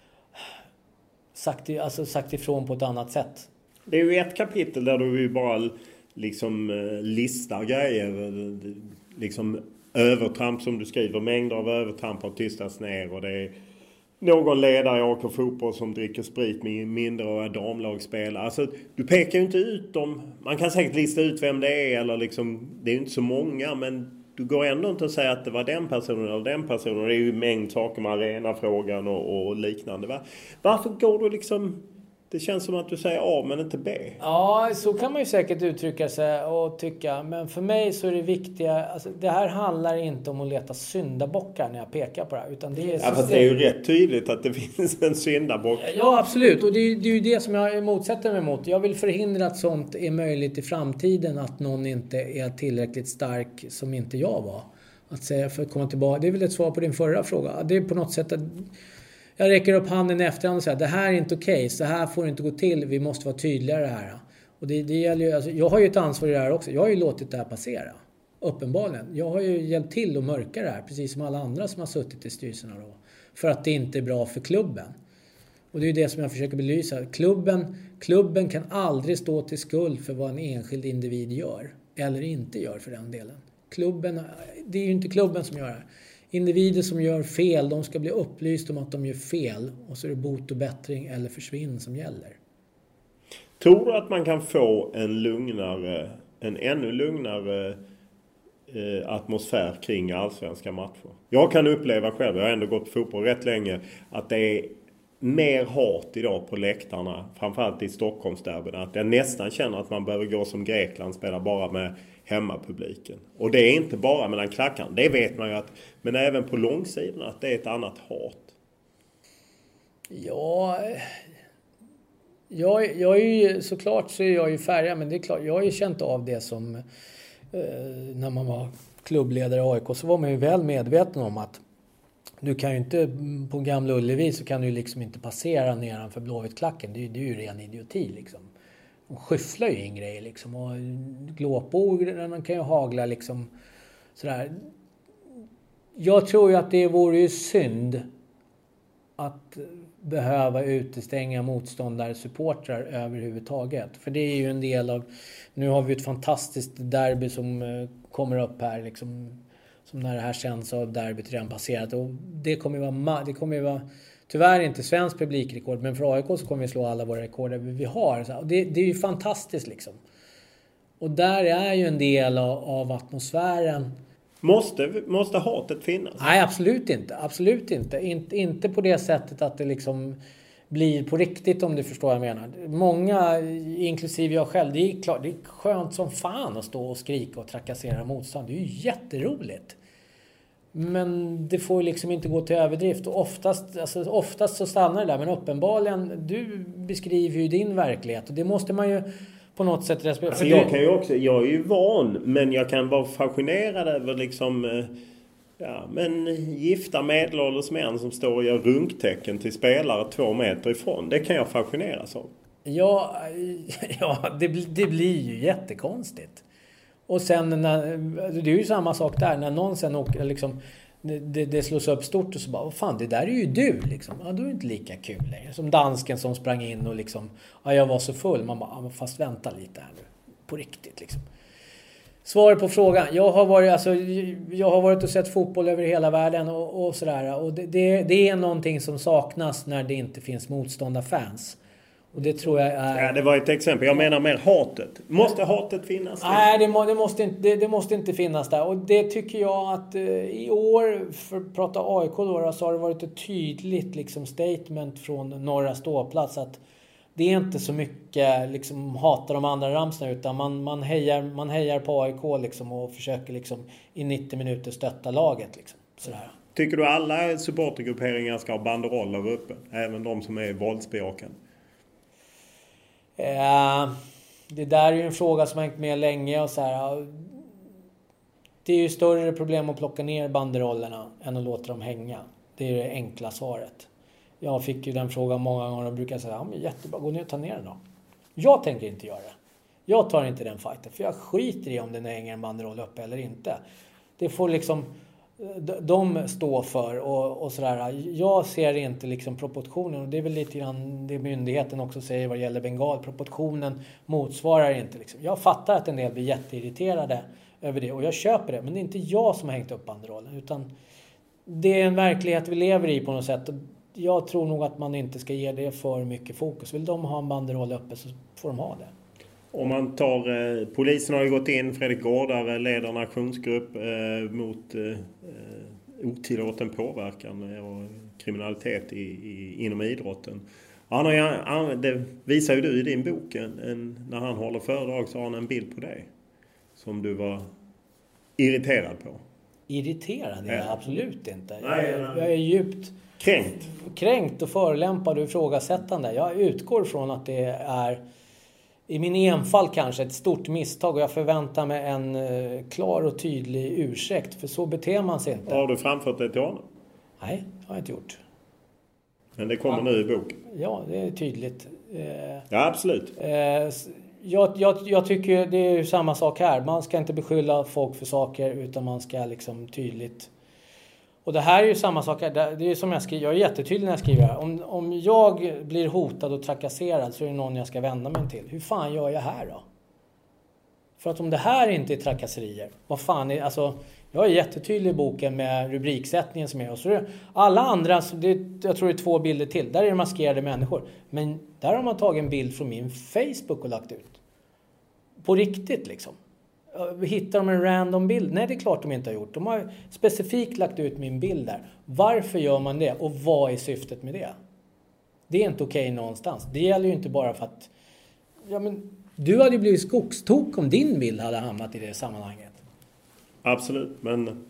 S4: sagt ifrån på ett annat sätt.
S3: Det är ju ett kapitel där du bara liksom listar grejer. Liksom övertramp som du skriver. Mängder av övertramp har tystats ner. Och det är någon ledare i AK Fotboll som dricker sprit med mindre damlagsspelare. Alltså, du pekar ju inte ut dem. Man kan säkert lista ut vem det är. Eller liksom, det är ju inte så många, men du går ändå inte att säga att det var den personen eller den personen. Det är ju en mängd saker med arenafrågan och liknande. Varför går du liksom... Det känns som att du säger A men inte B.
S4: Ja, så kan man ju säkert uttrycka sig och tycka. Men för mig så är det viktiga... Alltså, det här handlar inte om att leta syndabockar när jag pekar på det här. Utan det är
S3: fast det är ju rätt tydligt att det finns en syndabock.
S4: Ja, absolut. Och det är ju det som jag motsätter mig mot. Jag vill förhindra att sånt är möjligt i framtiden. Att någon inte är tillräckligt stark som inte jag var. Att säga för att komma tillbaka. Det är väl ett svar på din förra fråga. Det är på något sätt att... Jag räcker upp handen i efterhand och säger det här är inte okej, så här får det inte gå till, vi måste vara tydligare här. Och det gäller ju, alltså, jag har ju ett ansvar i det här också, jag har ju låtit det här passera, uppenbarligen. Jag har ju hjälpt till att mörka det här, precis som alla andra som har suttit i styrelserna då, för att det inte är bra för klubben. Och det är ju det som jag försöker belysa. Klubben kan aldrig stå till skuld för vad en enskild individ gör, eller inte gör för den delen. Det är ju inte klubben som gör det. Individer som gör fel, de ska bli upplysta om att de gör fel. Och så är det bot och bättring eller försvinn som gäller.
S3: Tror du att man kan få en ännu lugnare atmosfär kring allsvenska matcher? Jag kan uppleva själv, jag har ändå gått fotboll rätt länge, att det är mer hat idag på läktarna, framförallt i Stockholmsderbyn, att jag nästan känner att man behöver gå som Grekland, spela bara med hemmapubliken. Och det är inte bara mellan klackarna, det vet man ju att, men även på långsidan att det är ett annat hat.
S4: Ja, jag är ju, såklart så är jag ju färgad, men det är klart, jag har ju känt av det som när man var klubbledare i AIK, så var man ju väl medveten om att du kan ju inte, på Gamla Ullevi så kan du liksom inte passera nedanför Blåvitt-klacken. Det är ju ren idioti liksom. De skyfflar ju in grejer liksom. Och glåporden kan ju hagla liksom. Sådär. Jag tror ju att det vore ju synd att behöva utestänga motståndare, supportrar överhuvudtaget. För det är ju en del av... Nu har vi ett fantastiskt derby som kommer upp här liksom... Som när det här känns av derbyt redan passerat. Och det kommer ju vara tyvärr inte svensk publikrekord. Men för AIK så kommer vi slå alla våra rekord vi har. Och det är ju fantastiskt liksom. Och där är ju en del av atmosfären.
S3: Måste hatet finnas?
S4: Nej, absolut inte. Absolut inte. Inte på det sättet att det liksom blir på riktigt, om du förstår vad jag menar. Många, inklusive jag själv, det är skönt som fan att stå och skrika och trakassera motstånd. Det är ju jätteroligt. Men det får liksom inte gå till överdrift. Och oftast så stannar det där. Men uppenbarligen, du beskriver ju din verklighet. Och det måste man ju på något sätt respektera.
S3: Alltså jag är ju van, men jag kan vara fascinerad över liksom... Ja, men gifta medelålders män som står och gör runktecken till spelare 2 meter ifrån. Det kan jag fascineras av.
S4: Ja, det blir ju jättekonstigt. Och sen, det är ju samma sak där. När någon sen åker, liksom, det slås upp stort och så bara, vad fan, det där är ju du liksom. Ja, då är det inte lika kul längre. Som dansken som sprang in och liksom, ja, jag var så full. Man bara, fast vänta lite här nu. På riktigt liksom. Svaret på frågan. Jag har varit och sett fotboll över hela världen och sådär. Och det är någonting som saknas när det inte finns motståndarfans. Och det tror jag är...
S3: Ja, det var ett exempel. Jag menar mer hatet. Måste hatet finnas där?
S4: Nej, det måste inte finnas där. Och det tycker jag att i år, för att prata AIK då, så har det varit ett tydligt liksom, statement från norra ståplats att det är inte så mycket liksom, hata de andra ramsarna, utan man hejar på AIK liksom, och försöker liksom, i 90 minuter stötta laget. Liksom, sådär.
S3: Tycker du alla supportergrupperingar ska ha banderoller uppe? Även de som är våldsbejakande?
S4: Det där är ju en fråga som har hängt med länge. Och så här, det är ju större problem att plocka ner banderollerna än att låta dem hänga. Det är det enkla svaret. Jag fick ju den frågan många gånger och brukar säga, ja men jättebra, gå ner och ta ner den då. Jag tänker inte göra det. Jag tar inte den fighten, för jag skiter i om den hänger en banderoll uppe eller inte. Det får liksom de stå för och sådär. Jag ser inte liksom proportionen, och det är väl lite grann det myndigheten också säger vad gäller Bengal. Proportionen motsvarar inte liksom. Jag fattar att en del blir jätteirriterade över det och jag köper det, men det är inte jag som har hängt upp banderollen, utan det är en verklighet vi lever i på något sätt. Jag tror nog att man inte ska ge det för mycket fokus. Vill de ha en banderoll uppe så får de ha det.
S3: Om man tar, polisen har ju gått in, Fredrik Gårdare leder en aktionsgrupp mot otillåten påverkan och kriminalitet inom idrotten. Det visar ju du i din bok. När han håller föredrag så har han en bild på dig som du var irriterad på.
S4: Irriterad?
S3: Ja.
S4: Absolut inte.
S3: Nej,
S4: jag är djupt kränkt och förolämpad och ifrågasättande. Jag utgår från att det är i min enfald kanske ett stort misstag, och jag förväntar mig en klar och tydlig ursäkt, för så beter man sig inte.
S3: Har du framfört det till honom?
S4: Nej, det har jag inte gjort.
S3: Men det kommer nu i boken?
S4: Ja, det är tydligt.
S3: Ja, absolut.
S4: Jag tycker det är samma sak här. Man ska inte beskylla folk för saker, utan man ska liksom tydligt... Och det här är ju samma sak här. Det är som jag skriver. Jag är jättetydlig när jag skriver här. Om jag blir hotad och trakasserad så är det någon jag ska vända mig till. Hur fan gör jag här då? För att om det här inte är trakasserier, vad fan är... Alltså, jag är jättetydlig i boken med rubriksättningen som är. Och så är det alla andra, jag tror det är 2 bilder till. Där är det maskerade människor. Men där har man tagit en bild från min Facebook och lagt ut. På riktigt liksom. Hittar de en random bild? Nej, det är klart de inte har gjort. De har specifikt lagt ut min bild där. Varför gör man det? Och vad är syftet med det? Det är inte okej någonstans. Det gäller ju inte bara för att... Ja, men du hade ju blivit skogstok om din bild hade hamnat i det sammanhanget.
S3: Absolut, men...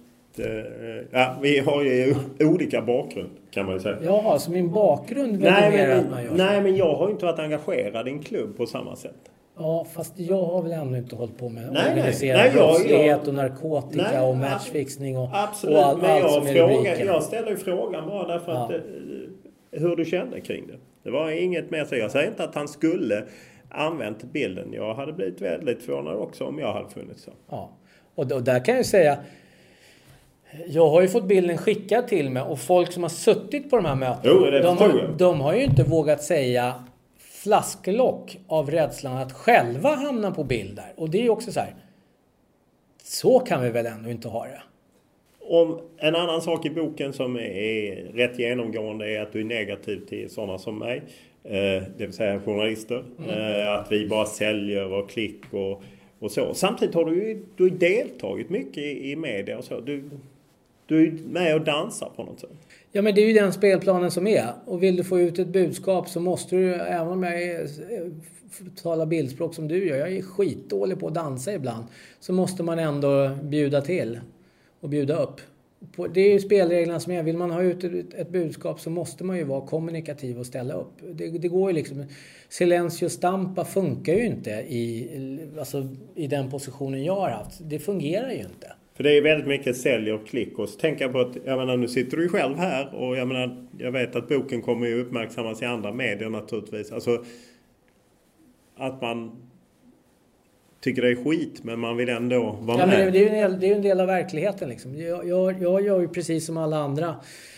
S3: vi har ju olika bakgrund, kan man ju säga.
S4: Ja, så min bakgrund värderar att man gör så.
S3: Nej, men jag har ju inte varit engagerad i en klubb på samma sätt.
S4: Ja, fast jag har väl ändå inte hållit på med organiserad brottslighet och narkotika och matchfixning och
S3: absolut,
S4: och allt som är rubriken.
S3: Jag ställer ju frågan bara därför att hur du kände kring det. Det var inget mer så. Jag säger inte att han skulle använt bilden. Jag hade blivit väldigt förvånad också om jag hade funnits så.
S4: Ja, och där kan jag säga, jag har ju fått bilden skickad till mig, och folk som har suttit på de här mötena, de har ju inte vågat säga flasklock av rädslan att själva hamna på bilder. Och det är ju också så här, så kan vi väl ändå inte ha det.
S3: Om en annan sak i boken som är rätt genomgående är att du är negativ till sådana som mig. Det vill säga journalister. Att vi bara säljer och klick och så. Samtidigt har du deltagit mycket i media och så. Du är med och dansar på något sätt. Ja,
S4: men det är ju den spelplanen som är. Och vill du få ut ett budskap så måste du, även om jag talar bildspråk som du gör, jag är skitdålig på att dansa ibland, så måste man ändå bjuda till och bjuda upp. Det är ju spelreglerna som är. Vill man ha ut ett budskap så måste man ju vara kommunikativ och ställa upp. Det går ju liksom... Silencio stampa funkar ju inte i den positionen jag har haft. Det fungerar ju inte.
S3: För det är väldigt mycket sälj och klick. Och så tänker jag på att, jag menar, nu sitter du ju själv här. Och jag vet att boken kommer ju uppmärksammas i andra medier naturligtvis. Alltså, att man tycker det är skit, men man vill ändå vara med.
S4: Men det är ju en del av verkligheten liksom. Jag gör ju precis som alla andra.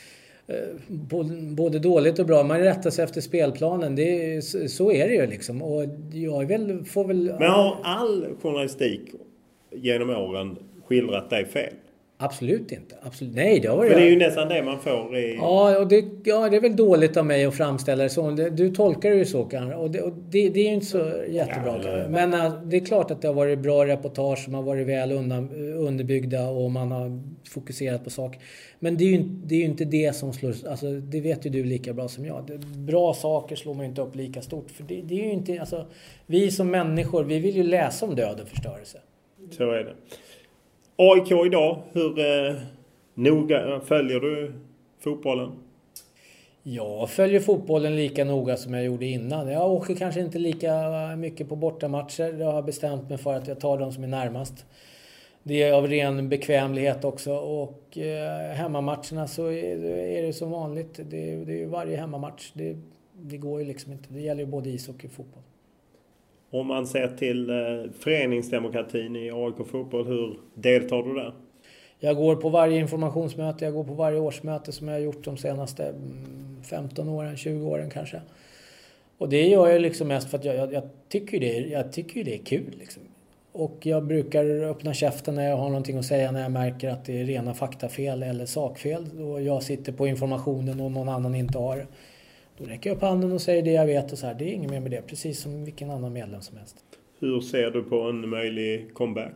S4: Både dåligt och bra. Man rättar sig efter spelplanen. Så är det ju liksom. Och jag får väl...
S3: Men har all journalistik genom åren skildrat dig fel?
S4: Absolut inte. Nej, det har varit...
S3: För det är ju nästan det man får i...
S4: Ja, det är väl dåligt av mig att framställa det så. Du tolkar det ju så kanske. Och det är ju inte så jättebra. Ja, men det är klart att det har varit bra reportage som har varit väl underbyggda och man har fokuserat på saker. Men det är ju inte det som slår... Alltså, det vet ju du lika bra som jag. Bra saker slår man inte upp lika stort. För det är ju inte... Alltså, vi som människor, vi vill ju läsa om död och förstörelse.
S3: Så är det. AIK idag, hur noga följer du fotbollen?
S4: Jag följer fotbollen lika noga som jag gjorde innan. Jag åker kanske inte lika mycket på bortamatcher. Jag har bestämt mig för att jag tar de som är närmast. Det är av ren bekvämlighet också. Och hemmamatcherna så är det som vanligt. Det är ju varje hemmamatch. Det går ju liksom inte. Det gäller ju både ishockey och fotboll.
S3: Om man ser till föreningsdemokratin i AIK fotboll, hur deltar du där?
S4: Jag går på varje informationsmöte, jag går på varje årsmöte som jag har gjort de senaste 15 åren, 20 åren kanske. Och det gör jag liksom mest för att jag tycker det är kul liksom. Och jag brukar öppna käften när jag har någonting att säga, när jag märker att det är rena faktafel eller sakfel. Och jag sitter på informationen och någon annan inte har det. Då räcker jag upp handen och säger det jag vet och så här. Det är inget mer med det. Precis som vilken annan medlem som helst.
S3: Hur ser du på en möjlig comeback?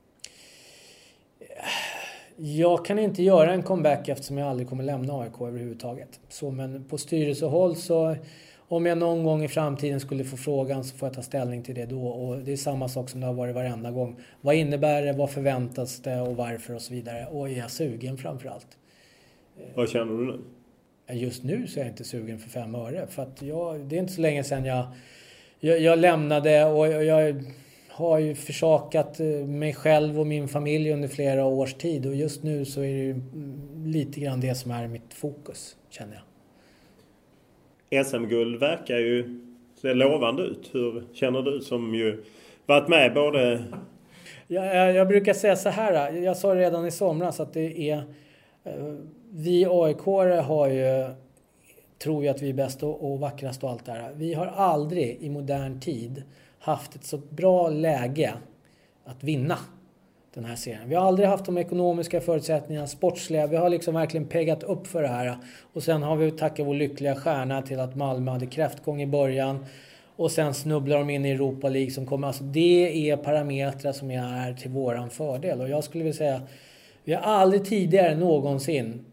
S4: Jag kan inte göra en comeback eftersom jag aldrig kommer lämna AIK överhuvudtaget. Så, men på styrelsehåll så... Om jag någon gång i framtiden skulle få frågan så får jag ta ställning till det då. Och det är samma sak som det har varit varenda gång. Vad innebär det? Vad förväntas det? Och varför? Och så vidare. Och är jag sugen framförallt?
S3: Vad känner du nu?
S4: Just nu så är jag inte sugen för 5 öre. För att det är inte så länge sedan jag lämnade och jag har ju försakat mig själv och min familj under flera års tid. Och just nu så är det ju lite grann det som är mitt fokus, känner jag.
S3: SM-guld verkar ju se lovande ut. Hur känner du som ju varit med både...
S4: Jag brukar säga så här. Jag sa redan i somras att det är... Vi AIK-are har ju... Tror ju att vi är bäst och vackrast och allt det här. Vi har aldrig i modern tid haft ett så bra läge att vinna den här serien. Vi har aldrig haft de ekonomiska förutsättningarna, sportsliga. Vi har liksom verkligen peggat upp för det här. Och sen har vi tackat vår lyckliga stjärna till att Malmö hade kräftgång i början. Och sen snubblar de in i Europa League som kommer. Alltså det är parametrar som är till våran fördel. Och jag skulle vilja säga, vi har aldrig tidigare någonsin,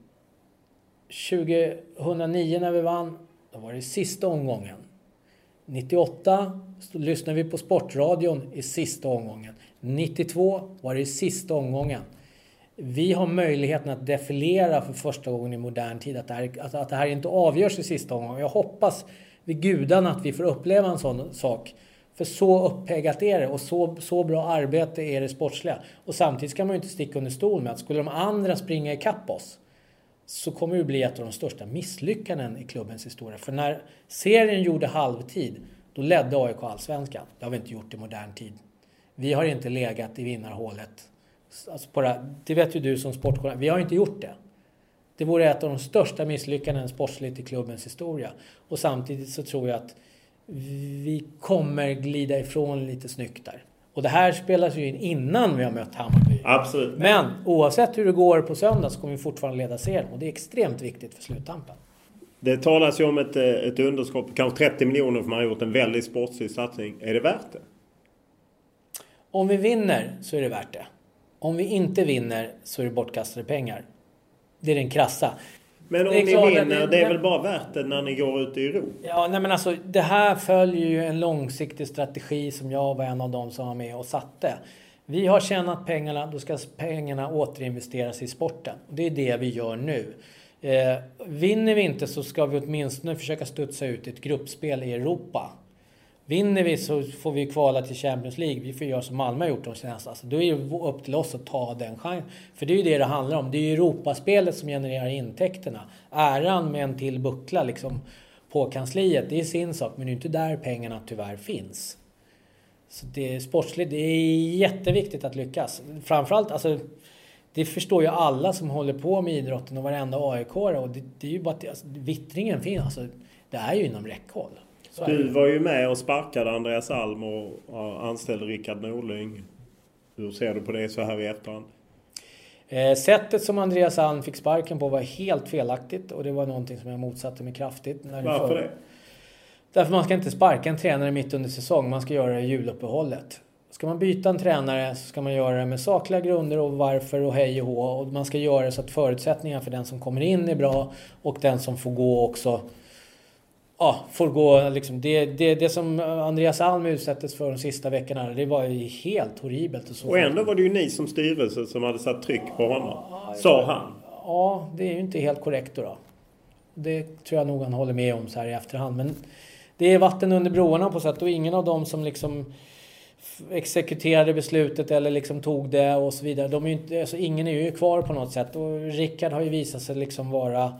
S4: 2009 när vi vann, då var det sista omgången. 98 lyssnade vi på Sportradion i sista omgången. 92 var det sista omgången. Vi har möjligheten att defilera för första gången i modern tid. Att det här inte avgörs i sista omgången. Jag hoppas vid gudarna att vi får uppleva en sån sak. För så uppeggat är det och så bra arbete är det sportsliga. Och samtidigt ska man ju inte sticka under stol med att skulle de andra springa ikapp oss, så kommer det bli ett av de största misslyckanden i klubbens historia. För när serien gjorde halvtid, då ledde AIK allsvenskan. Det har vi inte gjort i modern tid. Vi har inte legat i vinnarhålet. Alltså det vet ju du som sportjournalist. Vi har inte gjort det. Det vore ett av de största misslyckanden sportsligt i klubbens historia. Och samtidigt så tror jag att vi kommer glida ifrån lite snyggt där. Och det här spelas ju in innan vi har mött Hammarby.
S3: Absolut.
S4: Men oavsett hur det går på söndag så kommer vi fortfarande leda serien. Och det är extremt viktigt för sluttampen.
S3: Det talas ju om ett underskott på kanske 30 miljoner för man har gjort en väldigt sportslig satsning. Är det värt det?
S4: Om vi vinner så är det värt det. Om vi inte vinner så är det bortkastade pengar. Det är den krassa.
S3: Men om ni vinner, det är väl bara värt det när ni går ut i Europa?
S4: Ja, nej men alltså det här följer ju en långsiktig strategi som jag var en av dem som var med och satte. Vi har tjänat pengarna, då ska pengarna återinvesteras i sporten. Det är det vi gör nu. Vinner vi inte så ska vi åtminstone försöka studsa ut ett gruppspel i Europa. Vinner vi så får vi kvala till Champions League. Vi får göra som Malmö har gjort de senaste. Alltså, då är det upp till oss att ta den chansen. För det är ju det handlar om. Det är ju Europaspelet som genererar intäkterna. Äran med en till buckla liksom, på kansliet, det är sin sak. Men det är inte där pengarna tyvärr finns. Så det är sportsligt, det är jätteviktigt att lyckas. Framförallt, alltså, det förstår ju alla som håller på med idrotten och varenda AIK-are. Och det är ju bara att vittringen finns, alltså, det är ju inom räckhåll.
S3: Du var ju med och sparkade Andreas Alm och anställde Rickard Norling. Hur ser du på det så här i efterhand?
S4: Sättet som Andreas Alm fick sparken på var helt felaktigt. Och det var någonting som jag motsatte mig kraftigt.
S3: Varför det?
S4: Därför man ska inte sparka en tränare mitt under säsong. Man ska göra det i juluppehållet. Ska man byta en tränare så ska man göra det med sakliga grunder och varför och hej och hå. Och man ska göra det så att förutsättningarna för den som kommer in är bra. Och den som får gå också... Ja, får gå liksom. Det som Andreas Alm utsattes för de sista veckorna, det var ju helt horribelt.
S3: Och ändå var det ju ni som styrelse som hade satt tryck på honom. Sa han.
S4: Ja, det är ju inte helt korrekt då. Det tror jag nog han håller med om så här i efterhand. Men det är vatten under broarna på sätt. Och ingen av dem som liksom exekuterade beslutet eller liksom tog det och så vidare. De är ju inte, alltså ingen är ju kvar på något sätt. Och Rickard har ju visat sig liksom vara...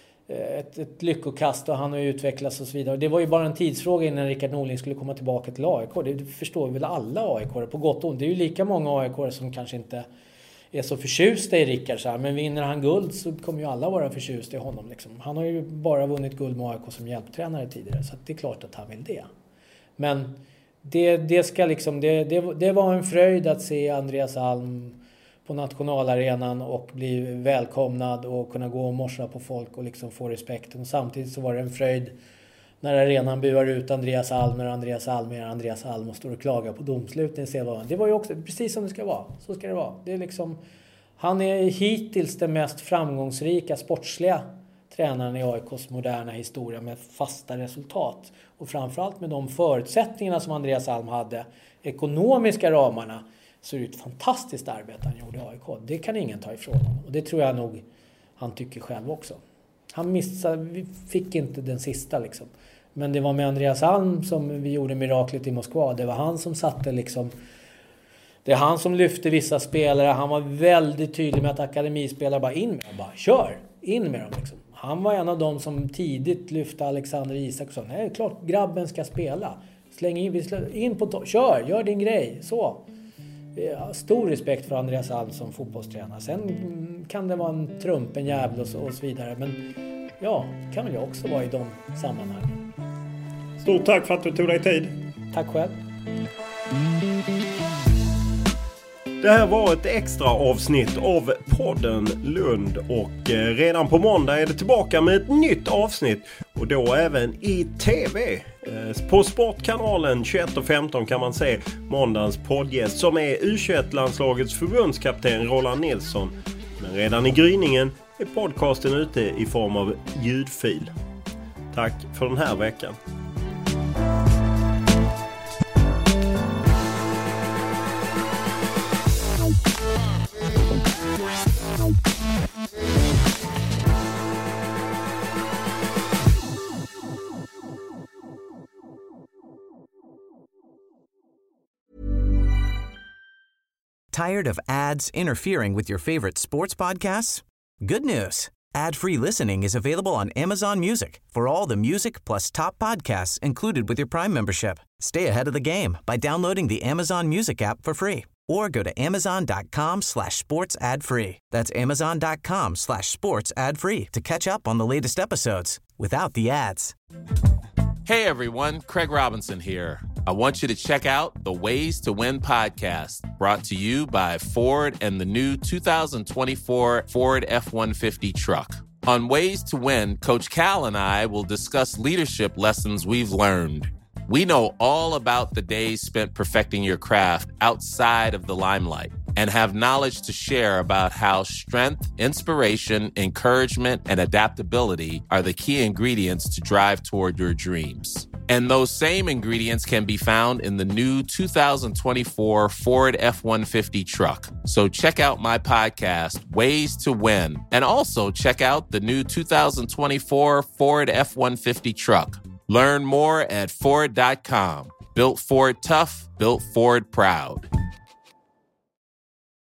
S4: Ett lyckokast och han har utvecklats och så vidare. Det var ju bara en tidsfråga innan Rickard Norling skulle komma tillbaka till AIK. Det förstår väl alla AIK på gott och ont. Det är ju lika många AIK som kanske inte är så förtjusta i Rickard så här. Men vinner han guld så kommer ju alla vara förtjusta i honom liksom. Han har ju bara vunnit guld med AIK som hjälptränare tidigare, så att det är klart att han vill det. Men det ska liksom det var en fröjd att se Andreas Alm på nationalarenan och bli välkomnad och kunna gå och morsa på folk och liksom få respekten. Och samtidigt så var det en fröjd när arenan buar ut Andreas Alm, när Andreas Alm är Andreas Alm och står och klagar på domsluten. Det var ju också precis som det ska vara. Så ska det vara. Det är liksom, han är hittills den mest framgångsrika sportsliga tränaren i AIKs moderna historia med fasta resultat. Och framförallt med de förutsättningarna som Andreas Alm hade, ekonomiska ramarna, så är det ett fantastiskt arbete han gjorde i AIK. Det kan ingen ta ifrån honom. Och det tror jag nog han tycker själv också. Han missade, vi fick inte den sista liksom. Men det var med Andreas Alm som vi gjorde miraklet i Moskva. Det var han som satte liksom... Det är han som lyfte vissa spelare. Han var väldigt tydlig med att akademispelare bara in med dem. Bara kör, in med dem liksom. Han var en av dem som tidigt lyfte Alexander Isaksson. Nej, klart, grabben ska spela. Släng in på kör, gör din grej. Så. Stor respekt för Andreas Alm som fotbollstränare. Sen kan det vara en trumpen jävel och så vidare. Men ja, kan väl jag också vara i de sammanhangen.
S3: Stort tack för att du tog dig tid.
S4: Tack själv.
S3: Det här var ett extra avsnitt av podden Lund och redan på måndag är det tillbaka med ett nytt avsnitt och då även i tv. På Sportkanalen 21:15 kan man se måndagens poddgäst som är U21-landslagets förbundskapten Roland Nilsson. Men redan i gryningen är podcasten ute i form av ljudfil. Tack för den här veckan.
S5: Tired of ads interfering with your favorite sports podcasts? Good news. Ad-free listening is available on Amazon Music for all the music plus top podcasts included with your Prime membership. Stay ahead of the game by downloading the Amazon Music app for free or go to amazon.com/sports ad free. That's amazon.com/sports ad free to catch up on the latest episodes without the ads.
S6: Hey everyone, Craig Robinson here. I want you to check out the Ways to Win podcast, brought to you by Ford and the new 2024 Ford F-150 truck. On Ways to Win, Coach Cal and I will discuss leadership lessons we've learned. We know all about the days spent perfecting your craft outside of the limelight and have knowledge to share about how strength, inspiration, encouragement, and adaptability are the key ingredients to drive toward your dreams. And those same ingredients can be found in the new 2024 Ford F-150 truck. So check out my podcast, Ways to Win, and also check out the new 2024 Ford F-150 truck. Learn more at Ford.com. Built Ford tough, built Ford proud.